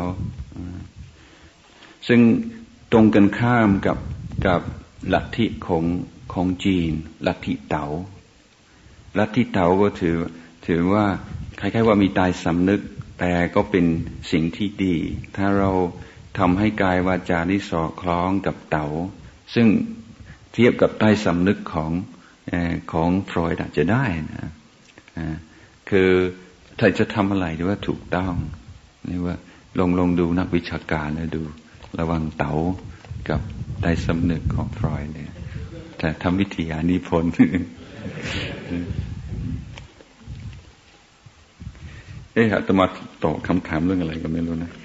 Speaker 1: ซึ่งตรงกันข้ามกับลัทธิของจีนลัทธิเต๋าก็ถือว่าคล้ายๆว่ามีใต้สำนึกแต่ก็เป็นสิ่งที่ดีถ้าเราทำให้กายวาจานี้สอดคล้องกับเต๋าซึ่งเทียบกับใต้สำนึกของฟรอยด์อาจจะได้นะคือถ้าจะทำอะไรหรือว่าถูกต้องนี่ว่าลองดูนักวิชาการแล้วดูระหว่างเต๋ากับใต้สำนึกของฟรอยด์เนี่ยแต่ทำวิทยานิพนธ์อาตมาตอบคำถามเรื่องอะไรก็ไม่รู้นะ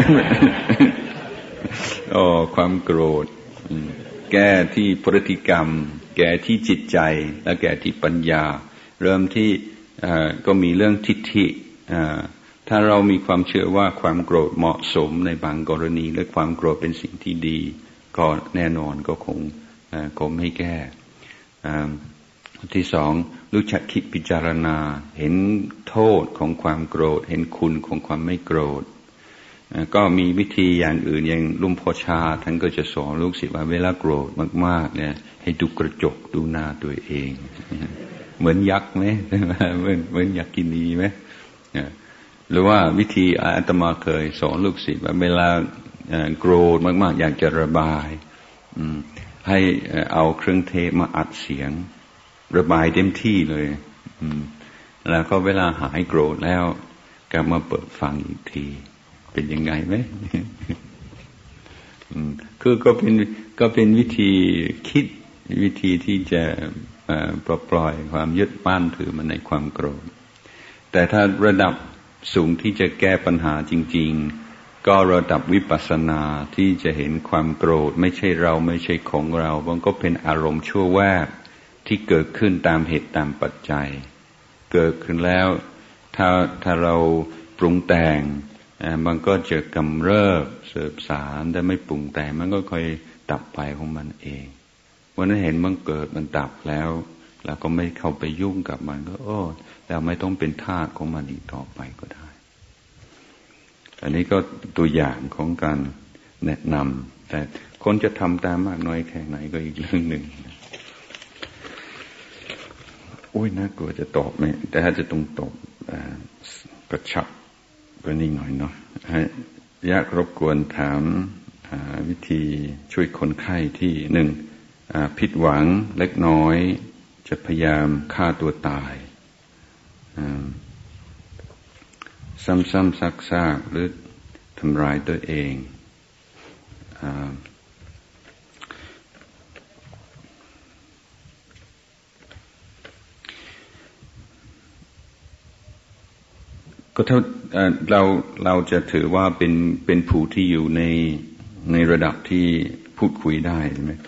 Speaker 1: ความโกรธแก้ที่พฤติกรรมแก้ที่จิตใจและแก้ที่ปัญญาเริ่มที่ก็มีเรื่องทิฏฐิถ้าเรามีความเชื่อว่าความโกรธเหมาะสมในบางกรณีและความโกรธเป็นสิ่งที่ดีก็แน่นอนก็คงไม่แก้ที่สองรู้จักคิดพิจารณาเห็นโทษของความโกรธเห็นคุณของความไม่โกรธก็มีวิธีอย่างอื่นอย่างลุงพ่อชาท่านก็จะสอนลูกศิษย์ว่าเวลาโกรธมากๆเนี่ยให้ดูกระจกดูหน้าตัวเองเหมือนยักษ์ไหมเหมือนยักษ์กินีไหมหรือว่าวิธีอาตมาเคยสอนลูกศิษย์ว่าเวลาโกรธมากๆอยากจะระบายให้เอาเครื่องเทปมาอัดเสียงระบายเต็มที่เลยแล้วก็เวลาหายโกรธแล้วกลับมาเปิดฟังอีกทีเป็นยังไงไหมคือก็เป็นวิธีคิดวิธีที่จะปล่อยความยึดมั่นถือมันในความโกรธแต่ถ้าระดับสูงที่จะแก้ปัญหาจริงๆก็ระดับวิปัสสนาที่จะเห็นความโกรธไม่ใช่เราไม่ใช่ของเรามันก็เป็นอารมณ์ชั่วแวบที่เกิดขึ้นตามเหตุตามปัจจัยเกิดขึ้นแล้วถ้าเราปรุงแต่งมันก็จะกำเริบเสบสารแต่ไม่ปรุงแต่งมันก็ค่อยดับไปของมันเองวันนั้นเห็นมันเกิดมันดับแล้วเราก็ไม่เข้าไปยุ่งกับมันก็เราไม่ต้องเป็นทาสของมันอีกต่อไปก็ได้อันนี้ก็ตัวอย่างของการแนะนำแต่คนจะทำตามมากน้อยแค่ไหนก็อีกเรื่องหนึ่งอุ้ยน่ากลัวจะตอบไหมแต่ถ้าจะต้องตอบกระชับกว่านี้หน่อยเนาะอยากรบกวนถามวิธีช่วยคนไข้ที่หนึ่งผิดหวังเล็กน้อยจะพยายามฆ่าตัวตายซ้ำๆซักๆหรือทำร้ายตัวเองก็เท่าเราจะถือว่าเป็นผู้ที่อยู่ในระดับที่พูดคุยได้ใช่ไหม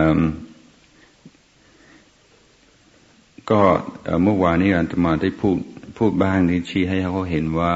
Speaker 1: ก็เมื่อวานนี้อาตมาได้พูดบ้างที่ชี้ให้เขาเห็นว่า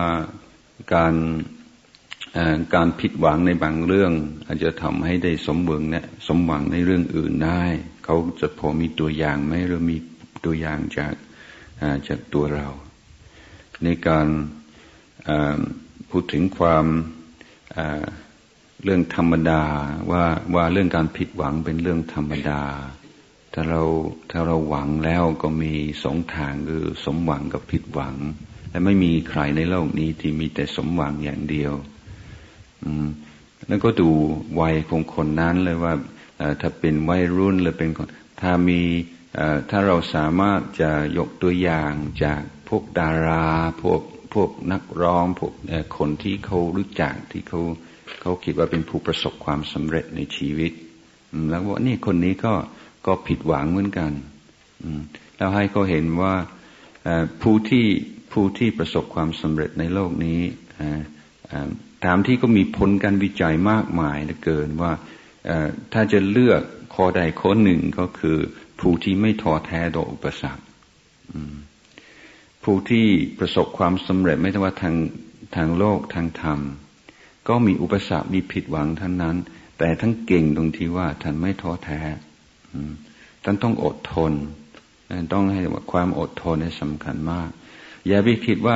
Speaker 1: การผิดหวังในบางเรื่องอาจจะทำให้ได้สมหวังในเรื่องอื่นได้เขาจะพอมีตัวอย่างไหมหรือมีตัวอย่างจากตัวเราในการพูดถึงความเรื่องธรรมดาว่าเรื่องการผิดหวังเป็นเรื่องธรรมดาถ้าเราหวังแล้วก็มีสองทางคือสมหวังกับผิดหวังและไม่มีใครในโลกนี้ที่มีแต่สมหวังอย่างเดียวแล้วก็ดูวัยของคนนั้นเลยว่าถ้าเป็นวัยรุ่นหรือเป็นคนถ้าเราสามารถจะยกตัวอย่างจากพวกดาราพวกนักร้องพวกคนที่เขารู้จักที่เขาคิดว่าเป็นผู้ประสบความสำเร็จในชีวิตแล้วว่านี่คนนี้ก็ผิดหวังเหมือนกันแล้วให้เขาเห็นว่าผู้ที่ประสบความสำเร็จในโลกนี้ตามที่ก็มีผลการวิจัยมากมายเหลือเกินว่าถ้าจะเลือกข้อใดข้อหนึ่งก็คือผู้ที่ไม่ท้อแท้ต่ออุปสรรคผู้ที่ประสบความสำเร็จไม่ว่าทางโลกทางธรรมก็มีอุปสรรคมีผิดหวังทั้งนั้นแต่ทั้งเก่งตรงที่ว่าท่านไม่ท้อแท้ท่านต้องอดทนต้องให้ความอดทนสำคัญมากอย่าไปคิดว่า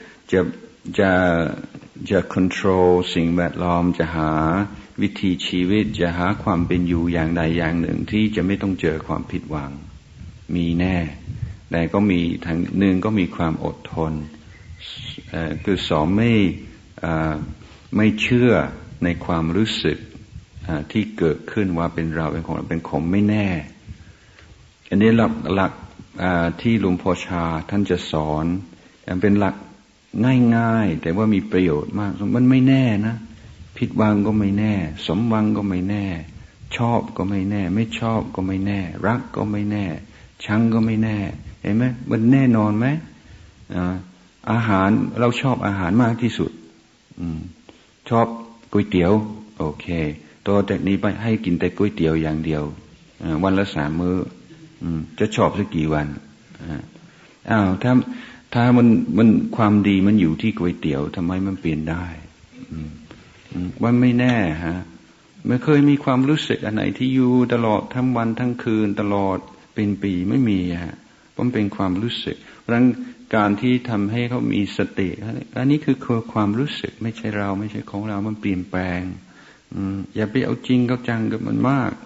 Speaker 1: จะcontrol สิ่งแวดล้อมจะหาวิธีชีวิตจะหาความเป็นอยู่อย่างใดอย่างหนึ่งที่จะไม่ต้องเจอความผิดหวังมีแน่แต่ก็มีทางหนึ่งก็มีความอดทนคือสองไม่เชื่อในความรู้สึกที่เกิดขึ้นว่าเป็นเราเป็นของเราเป็นของไม่แน่อันนี้หลักที่หลวงพ่อชาท่านจะสอนเป็นหลักง่ายๆแต่ว่ามีประโยชน์มากมันไม่แน่นะผิดหวังก็ไม่แน่สมหวังก็ไม่แน่ชอบก็ไม่แน่ไม่ชอบก็ไม่แน่รักก็ไม่แน่ชังก็ไม่แน่เห็นไหมมันแน่นอนไหมอาหารเราชอบอาหารมากที่สุดชอบก๋วยเตี๋ยวโอเคต่อจากนี้ไปให้กินแต่ก๋วยเตี๋ยวอย่างเดียววันละ3 มื้อจะชอบสักกี่วันถ้ามันความดีมันอยู่ที่ก๋วยเตี๋ยวทำไมมันเปลี่ยนได้ว่าไม่แน่ฮะไม่เคยมีความรู้สึกอันไหนที่อยู่ตลอดทั้งวันทั้งคืนตลอดเป็นปีไม่มีฮะมันเป็นความรู้สึกเพราะฉะนั้นการที่ทำให้เขามีสติอันนี้คือความรู้สึกไม่ใช่เราไม่ใช่ของเรามันเปลี่ยนแปลงอย่าไปเอาจริงเอาจังกับมันมาก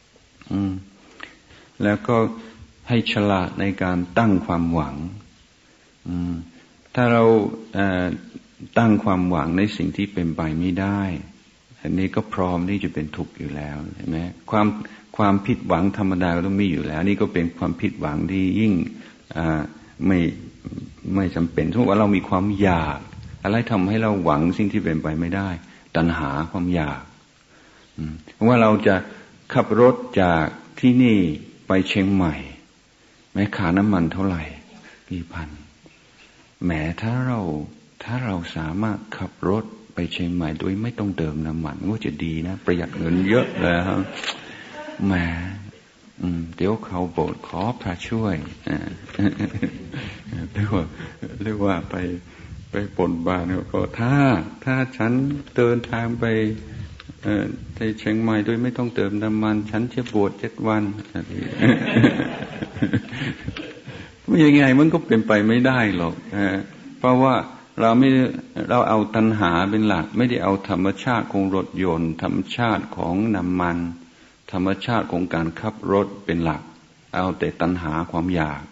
Speaker 1: แล้วก็ให้ฉลาดในการตั้งความหวังถ้าเราตั้งความหวังในสิ่งที่เป็นไปไม่ได้อันนี้ก็พร้อมที่จะเป็นทุกข์อยู่แล้วใช่ไหมความผิดหวังธรรมดาก็ต้องมีอยู่แล้วนี่ก็เป็นความผิดหวังที่ยิ่งไม่จำเป็นสมมติว่าเรามีความอยากอะไรทำให้เราหวังสิ่งที่เป็นไปไม่ได้ตัณหาความอยากว่าเราจะขับรถจากที่นี่ไปเชียงใหม่แม้ค่าน้ำมันเท่าไหร่กี่พันแม้ถ้าเราสามารถขับรถไปเชียงใหม่โดยไม่ต้องเติมน้ำมันก็จะดีนะประหยัดเงินเยอะเลยครับแหมเดี๋ยวเขาโบสถ์ขอพระช่วยเรียกว่าไปปนบานก็ถ้าฉันเดินทางไปเชียงใหม่โดยไม่ต้องเติมน้ำมันฉันจะบวช7 วันไม่ยังไงมันก็เป็นไปไม่ได้หรอกเพราะว่าเราเอาตัณหาเป็นหลักไม่ได้เอาธรรมชาติของรถยนต์ธรรมชาติของน้ำมันธรรมชาติของการขับรถเป็นหลักเอาแต่ตัณหาความอยาก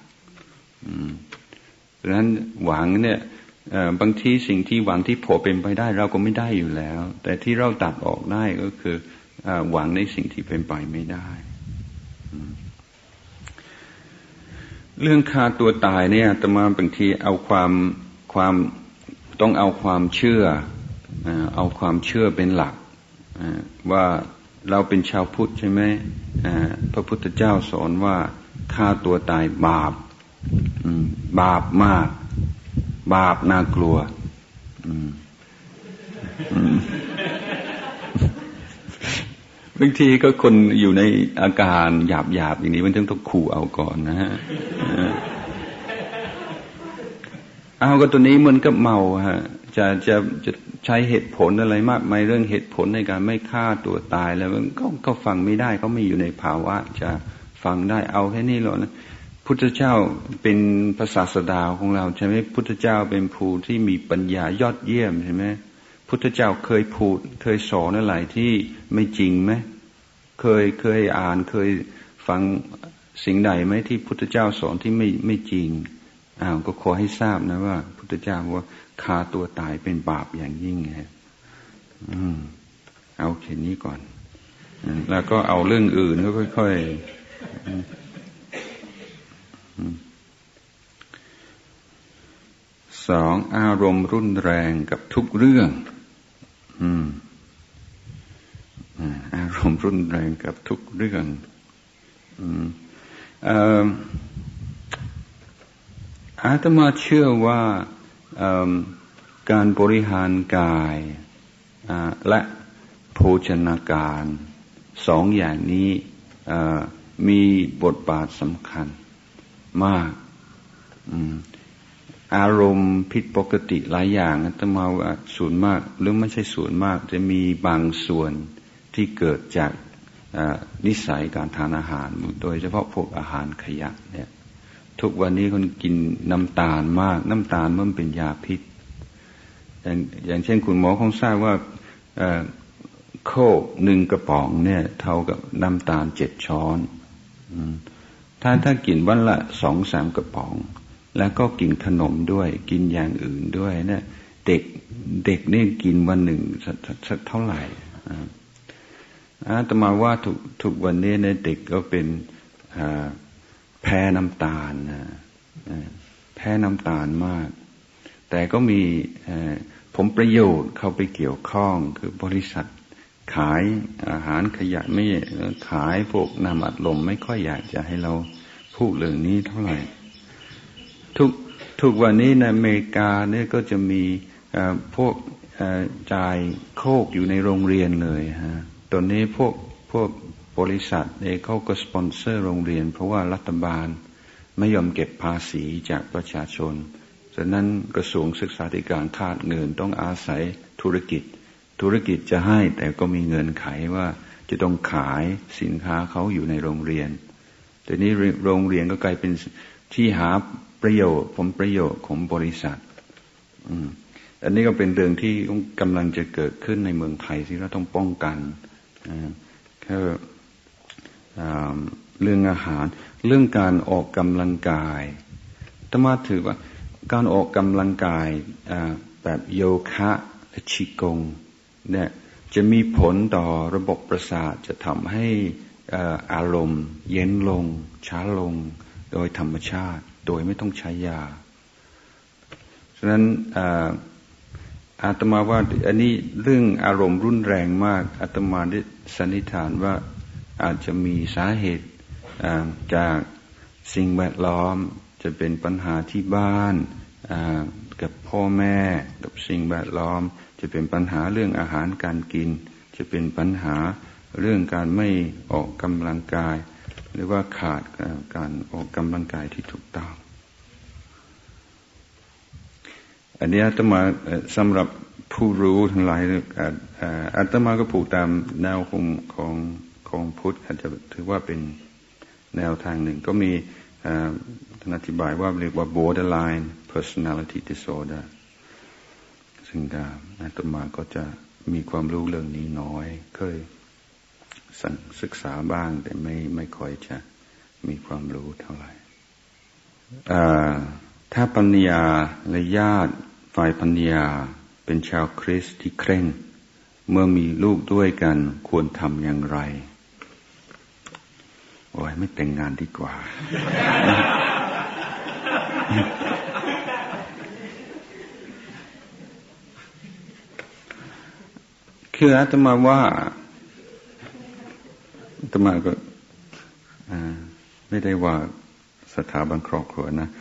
Speaker 1: ดังนั้นหวังเนี่ยบางทีสิ่งที่หวังที่พอเป็นไปได้เราก็ไม่ได้อยู่แล้วแต่ที่เราตัดออกได้ก็คือหวังในสิ่งที่เป็นไปไม่ได้เรื่องฆ่าตัวตายเนี่ยอาตมาบางทีเอาความต้องเอาความเชื่อเอาความเชื่อเป็นหลักว่าเราเป็นชาวพุทธใช่ไหมพระพุทธเจ้าสอนว่าฆ่าตัวตายบาปมากบาปน่ากลัวบางทีก็คนอยู่ในอาการหยาบอย่างนี้มันต้องขู่เอาก่อนนะฮะเอาก็ตัวนี้มันก็เมาฮะจะใช้เหตุผลอะไรมากมายเรื่องเหตุผลในการไม่ฆ่าตัวตายแล้วมันก็ฟังไม่ได้เขาไม่อยู่ในภาวะจะฟังได้เอาแค่นี้หรอกนะพุทธเจ้าเป็นพระศาสดาของเราใช่ไหมพุทธเจ้าเป็นผู้ที่มีปัญญายอดเยี่ยมใช่ไหมพุทธเจ้าเคยพูดเคยสอนอะไรที่ไม่จริงไหมเคยอ่านเคยฟังสิ่งใดไหมที่พุทธเจ้าสอนที่ไม่จริงก็ขอให้ทราบนะว่าพุทธเจ้าว่าฆ่าตัวตายเป็นบาปอย่างยิ่งฮะเอาแค่นี้ก่อนแล้วก็เอาเรื่องอื่นก็ค่อยๆ2อารมณ์รุนแรงกับทุกเรื่องอารมณ์รุนแรงกับทุกเรื่องอาตมาเชื่อว่าการบริหารกายและโภชนาการ2อย่างนี้มีบทบาทสำคัญมากอารมณ์ผิดปกติหลายอย่างอาตมาว่าส่วนมากหรือไม่ใช่ส่วนมากจะมีบางส่วนที่เกิดจากนิสัยการทานอาหารโดยเฉพาะพวกอาหารขยะเนี่ยทุกวันนี้คนกินน้ำตาลมากน้ำตาลมันเป็นยาพิษอย่างเช่นคุณหมอคงทราบว่าโค้ก1กระป๋องเนี่ยเท่ากับน้ำตาล7ช้อนถ้ากินวันละ 2-3 กระป๋องแล้วก็กินขนมด้วยกินอย่างอื่นด้วยเนี่ยเด็กนี่กินวันหนึ่งสักเท่าไหร่อาตมาว่าทุกวันนี้เนี่ยเด็กก็เป็นแพ้น้ำตาลแพ้น้ำตาลมากแต่ก็มีผลประโยชน์เข้าไปเกี่ยวข้องคือบริษัทขายอาหารขยะไม่ขายพวกน้ำอัดลมไม่ค่อยอยากจะให้เราพูดเรื่องนี้เท่าไหร่ทุกวันนี้ในอเมริกาเนี่ยก็จะมีพวกจ่ายโคกอยู่ในโรงเรียนเลยฮะตอนนี้พวกบริษัทเองเขาก็สปอนเซอร์โรงเรียนเพราะว่ารัฐบาลไม่ยอมเก็บภาษีจากประชาชนฉะนั้นกระทรวงศึกษาธิการขาดเงินต้องอาศัยธุรกิจจะให้แต่ก็มีเงินไขว่าจะต้องขายสินค้าเขาอยู่ในโรงเรียนแต่นี้โรงเรียนก็กลายเป็นที่หาผลประโยชน์ของบริษัทอันนี้ก็เป็นเรื่องที่กำลังจะเกิดขึ้นในเมืองไทยที่เราต้องป้องกันแค่เรื่องอาหารเรื่องการออกกำลังกายอาตมาถือว่าการออกกำลังกายแบบโยคะและชิกงเนี่ยจะมีผลต่อระบบประสาทจะทำให้อารมณ์เย็นลงช้าลงโดยธรรมชาติโดยไม่ต้องใช้ยาฉะนั้นอาตมาว่าอันนี้เรื่องอารมณ์รุนแรงมากอาตมาได้สันนิษฐานว่าอาจจะมีสาเหตุจากสิ่งแวดล้อมจะเป็นปัญหาที่บ้านกับพ่อแม่กับสิ่งแวดล้อมจะเป็นปัญหาเรื่องอาหารการกินจะเป็นปัญหาเรื่องการไม่ออกกำลังกายหรือว่าขาดการออกกำลังกายที่ถูกต้องอันนี้อาตมาสำหรับผู้รู้ทั้งหลายอาตมาก็ผูกตามแนวของพุทธอาจจะถือว่าเป็นแนวทางหนึ่งก็มีท่านอธิบายว่าเรียกว่า borderline personality disorder ซึ่งอาตมาก็จะมีความรู้เรื่องนี้น้อยเคยศึกษาบ้างแต่ไม่ค่อยจะมีความรู้เท่าไหร่ถ้าปัญญาและญาติฝ่ายปัญญาเป็นชาวคริสต์ที่เคร่งเมื่อมีลูกด้วยกันควรทำอย่างไรโอ้ยไม่แต่งงานดีกว่า คืออาตมาว่าอาตมาก็ไม่ได้ว่าสถาบันครอบครัวนะ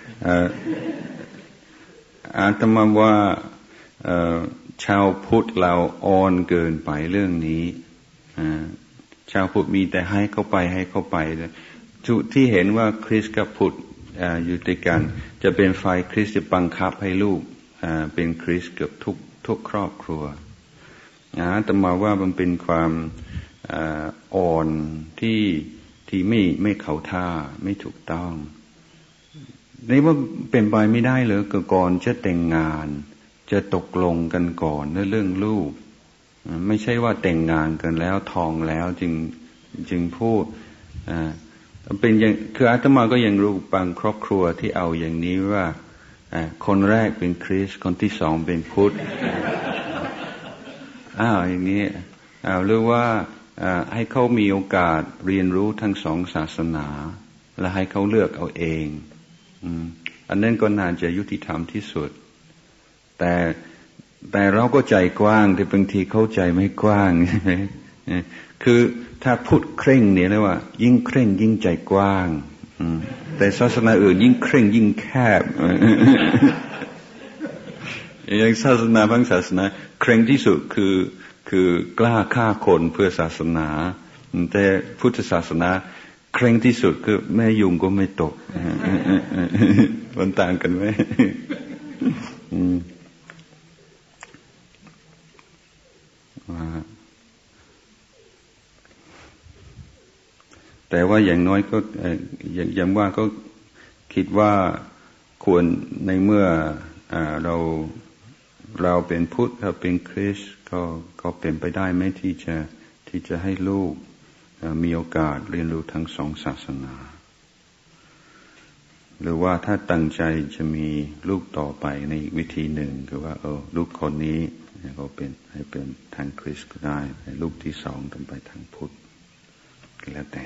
Speaker 1: อาตมาว่าชาวพุทธเราอ่อนเกินไปเรื่องนี้ชาวพุทธมีแต่ให้เข้าไปจุดที่เห็นว่าคริสต์กับพุทธอยู่ด้วยกันจะเป็นฝ่ายคริสต์จะบังคับให้ลูกเป็นคริสต์เกือบทุกครอบครัวแต่มาว่ามันเป็นความอ่อนที่ไม่เข้าท่าไม่ถูกต้องนี่ว่าเป็นไปไม่ได้เลยก่อนจะแต่งงานจะตกลงกันก่อนเรื่องลูกไม่ใช่ว่าแต่งงานกันแล้วท้องแล้วจึงพูดเป็นอย่างคืออาตมาก็ยังรู้บางครอบครัวที่เอาอย่างนี้ว่าคนแรกเป็นคริสต์คนที่สองเป็นพุทธอย่างนี้หรือว่าให้เขามีโอกาสเรียนรู้ทั้งสองศาสนาและให้เขาเลือกเอาเองอันนั้นก็น่าจะยุติธรรมที่สุดแต่เราก็ใจกว้างแต่บางทีเข้าใจไม่กว้างคือถ้าพูดเคร่งเนี่ยนะว่ายิ่งเคร่งยิ่งใจกว้างแต่ศาสนาอื่นยิ่งเคร่งยิ่งแคบอย่างศาสนาบางศาสนาเคร่งที่สุดคือกล้าฆ่าคนเพื่อศาสนาแต่พุทธศาสนาเคร่งที่สุดคือแม่ยุงก็ไม่ตกมันต่างกันไหมแต่ว่าอย่างน้อยก็อย่างว่าก็คิดว่าควรในเมื่อเราเป็นพุทธเราเป็นคริสต์ก็เป็นไปได้ไหมที่จะให้ลูกมีโอกาสเรียนรู้ทั้งสองศาสนาหรือว่าถ้าตั้งใจจะมีลูกต่อไปในอีกวิธีหนึ่งคือว่าลูกคนนี้ก็เป็นให้เป็นทางคริสต์ก็ได้ลูกที่สองต้องไปทางพุทธแล้วแต่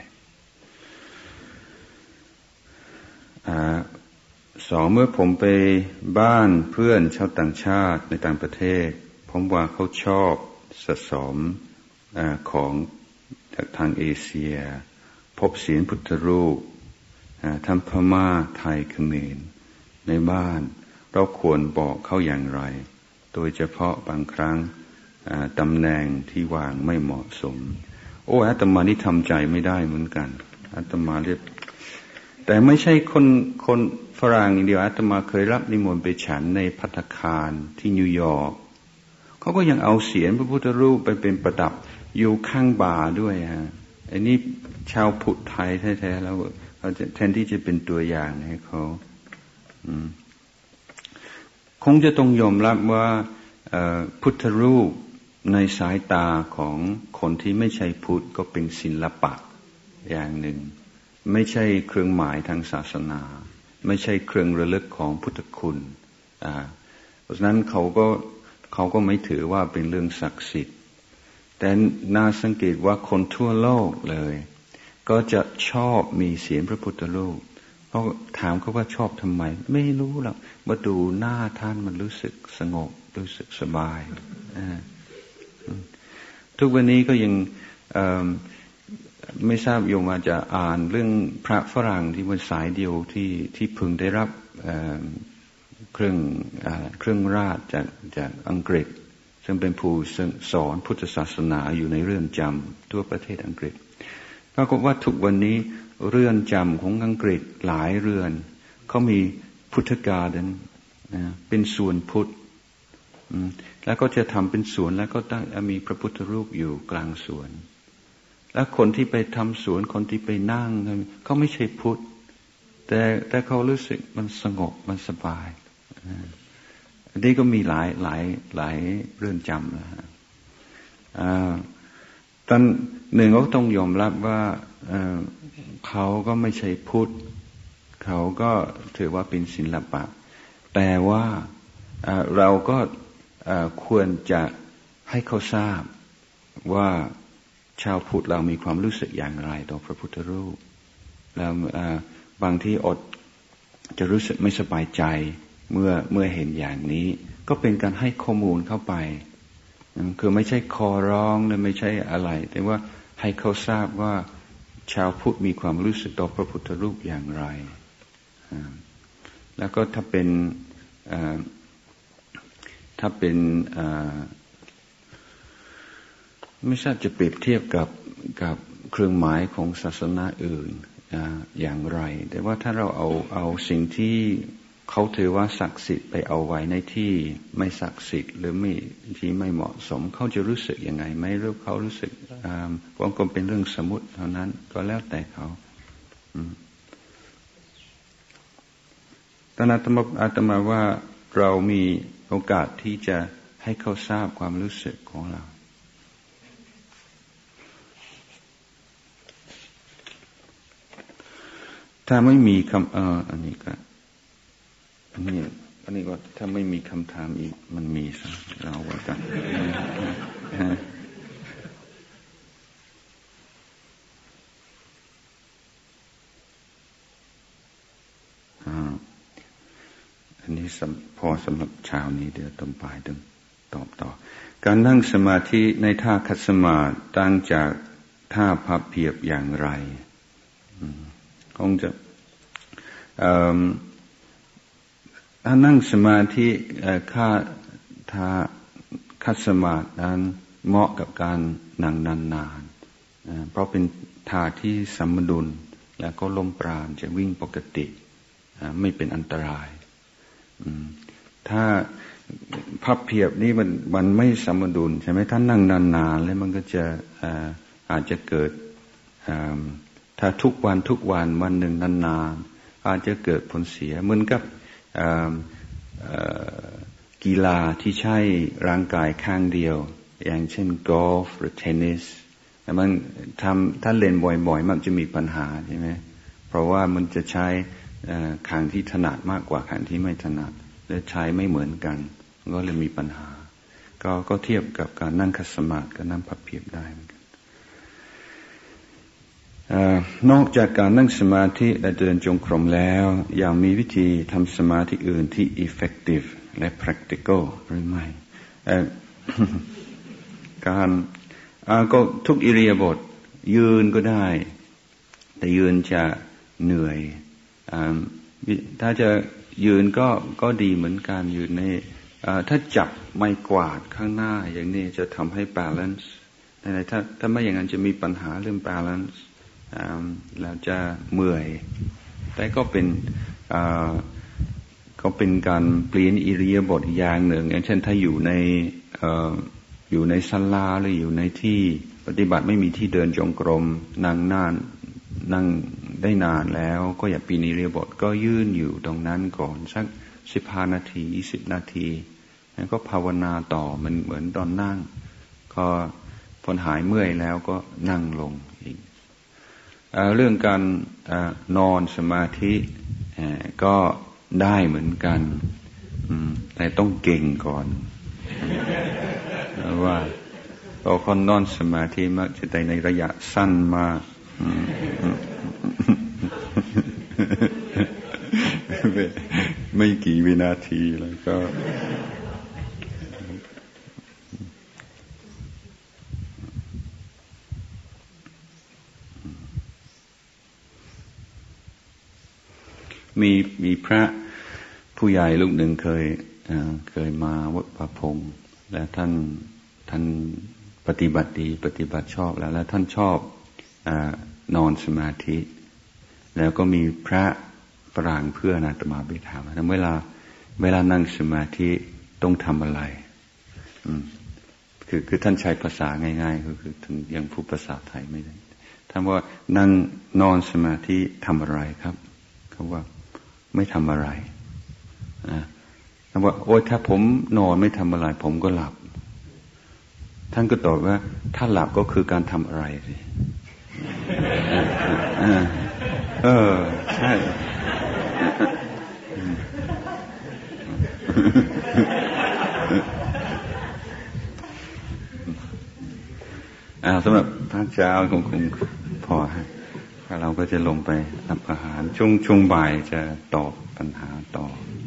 Speaker 1: สองเมื่อผมไปบ้านเพื่อนชาวต่างชาติในต่างประเทศผมว่าเขาชอบสะสมของจากทางเอเชียพบเศียรพุทธรูปทั้งพม่าไทยเขมรในบ้านเราควรบอกเขาอย่างไรโดยเฉพาะบางครั้งตำแหน่งที่วางไม่เหมาะสมอาตมานี่ทำใจไม่ได้เหมือนกันอาตมาเรียกแต่ไม่ใช่คนฝรั่งอย่างเดียวอาตมาเคยรับนิมนต์ไปฉันในภัตตาคารที่นิวยอร์กเขาก็ยังเอาเศียรพระพุทธรูปไปเป็นประดับอยู่ข้างบาร์ด้วยอันนี้ชาวพุทธไทยแท้ๆแล้วเขาจะแทนที่จะเป็นตัวอย่างให้เขาคงจะต้องยอมรับว่าพุทธรูปในสายตาของคนที่ไม่ใช่พุทธก็เป็นศิลปะอย่างหนึ่งไม่ใช่เครื่องหมายทางศาสนาไม่ใช่เครื่องระลึกของพุทธคุณเพราะฉะนั้นเขาก็ไม่ถือว่าเป็นเรื่องศักดิ์สิทธิ์แต่น่าสังเกตว่าคนทั่วโลกเลยก็จะชอบมีเศียรพระพุทธรูปเพราะถามเขาว่าชอบทำไมไม่รู้หรอกว่าดูหน้าท่านมันรู้สึกสงบรู้สึกสบายทุกวันนี้ก็ยังไม่ทราบโยมอาจจะอ่านเรื่องพระฝรั่งที่เป็นสายเดียวที่พึงได้รับเครื่องราชจากอังกฤษซึ่งเป็นผู้สอนพุทธศาสนาอยู่ในเรือนจำทั่วประเทศอังกฤษปรากฏว่าทุกวันนี้เรือนจำของอังกฤษหลายเรือนเขามีพุทธการ์เดนเป็นสวนพุทธแล้วก็จะทำเป็นสวนแล้วก็ตั้งมีพระพุทธรูปอยู่กลางสวนแล้วคนที่ไปทำสวนคนที่ไปนั่งเขาไม่ใช่พุทธแต่เขารู้สึกมันสงบมันสบายอันนี้ก็มีหลายเรื่องจำนะฮะตอนหนึ่งก็ต้องยอมรับว่าเขาก็ไม่ใช่พุทธเขาก็ถือว่าเป็นศิลปะแต่ว่าเราก็ควรจะให้เขาทราบว่าชาวพุทธเรามีความรู้สึกอย่างไรต่อพระพุทธรูปแล้วบางที่อดจะรู้สึกไม่สบายใจเมื่อเห็นอย่างนี้ก็เป็นการให้ข้อมูลเข้าไปคือไม่ใช่ขอร้องและไม่ใช่อะไรแต่ว่าให้เขาทราบว่าชาวพุทธมีความรู้สึกต่อพระพุทธรูปอย่างไรแล้วก็ถ้าเป็นไม่ทราบจะเปรียบเทียบกับเครื่องหมายของศาสนาอื่นอย่างไรแต่ว่าถ้าเราเอาสิ่งที่เขาถือว่าศักดิ์สิทธิ์ไปเอาไว้ในที่ไม่ศักดิ์สิทธิ์หรือไม่ที่ไม่เหมาะสมเขาจะรู้สึกยังไงไหมหรือเขารู้สึกว่าก็เป็นเรื่องสมมุติเท่านั้นก็แล้วแต่เขาตอนอาตมาว่าเรามีโอกาสที่จะให้เขาทราบความรู้สึกของเราถ้าไม่มีคำอันนี้ก็ถ้าไม่มีคำถามอีกมันมีซะเราว่ากันอันนี้พอสำหรับเช้านี้เดี๋ยวต้นปลายต้องตอบต่อการนั่งสมาธิในท่าคัตสมาธิต่างจากท่าพับเพียบอย่างไรคงจะถ้านั่งสมาธิท่าคัตสมาธินั้นเหมาะกับการนั่งนานๆเพราะเป็นท่าที่สมดุลและก็ลมปราณจะวิ่งปกติไม่เป็นอันตรายถ้าพับเพียบนี่มันไม่สมดุลใช่ไหมถ้านั่งนานๆแล้วมันก็จะอาจจะเกิดถ้าทุกวันวันหนึ่งนานๆอาจจะเกิดผลเสียเหมือนกับกีฬาที่ใช้ร่างกายข้างเดียวอย่างเช่นกอล์ฟหรือเทนนิสแต่มันถ้าเล่นบ่อยๆมันจะมีปัญหาใช่ไหมเพราะว่ามันจะใช้ข้างที่ถนัดมากกว่าข้างที่ไม่ถนัดและใช้ไม่เหมือนกันก็เลยมีปัญหาก็เทียบกับการนั่งคัตสมาธิกับนั่งพับเพียบได้เหมือนกันนอกจากการนั่งสมาธิและเดินจงกรมแล้วยังมีวิธีทำสมาธิอื่นที่ effective และ practical หรือไม่การก็ทุกอิริยาบถยืนก็ได้แต่ยืนจะเหนื่อยถ้าจะยืนก็ดีเหมือนกันยืนในถ้าจับไม้กวาดข้างหน้าอย่างนี้จะทำให้ balance แต่ถ้าไม่อย่างนั้นจะมีปัญหาเรื่อง balance แล้วจะเมื่อยแต่ก็เป็นการเปลี่ยนอิริยาบถอย่างหนึ่งอย่างเช่นถ้าอยู่ในศาลาหรืออยู่ในที่ปฏิบัติไม่มีที่เดินจงกรมนั่งได้นานแล้วก็อย่าปีนอิริยาบถก็ยืนอยู่ตรงนั้นก่อนสัก15 นาที20 นาทีแล้วก็ภาวนาต่อมันเหมือนตอนนั่งก็พอหายเมื่อยแล้วก็นั่งลงอีกเรื่องการนอนสมาธิก็ได้เหมือนกันแต่ต้องเก่งก่อนว่าคนนอนสมาธิมักจะได้ในระยะสั้นมากไม่กี่วินาทีแล้วก็มีพระผู้ใหญ่ลูกหนึ่งเคยมาวัดประพงษ์และท่านปฏิบัติดีปฏิบัติชอบแล้วท่านชอบนอนสมาธิแล้วก็มีพระฝรั่งเพื่อนอาตมาไปถามว่าเวลานั่งสมาธิต้องทำอะไรคือท่านใช้ภาษาง่ายๆคือท่านยังพูดภาษาไทยไม่ได้ถามว่านั่งนอนสมาธิทำอะไรครับเขาว่าไม่ทำอะไรว่าโอ๊ยถ้าผมนอนไม่ทำอะไรผมก็หลับท่านก็ตอบว่าถ้าหลับก็คือการทำอะไรสิใช่สำหรับพระเจ้าคงพอเราก็จะลงไปรับอาหารช่วงบ่ายจะตอบปัญหาต่อ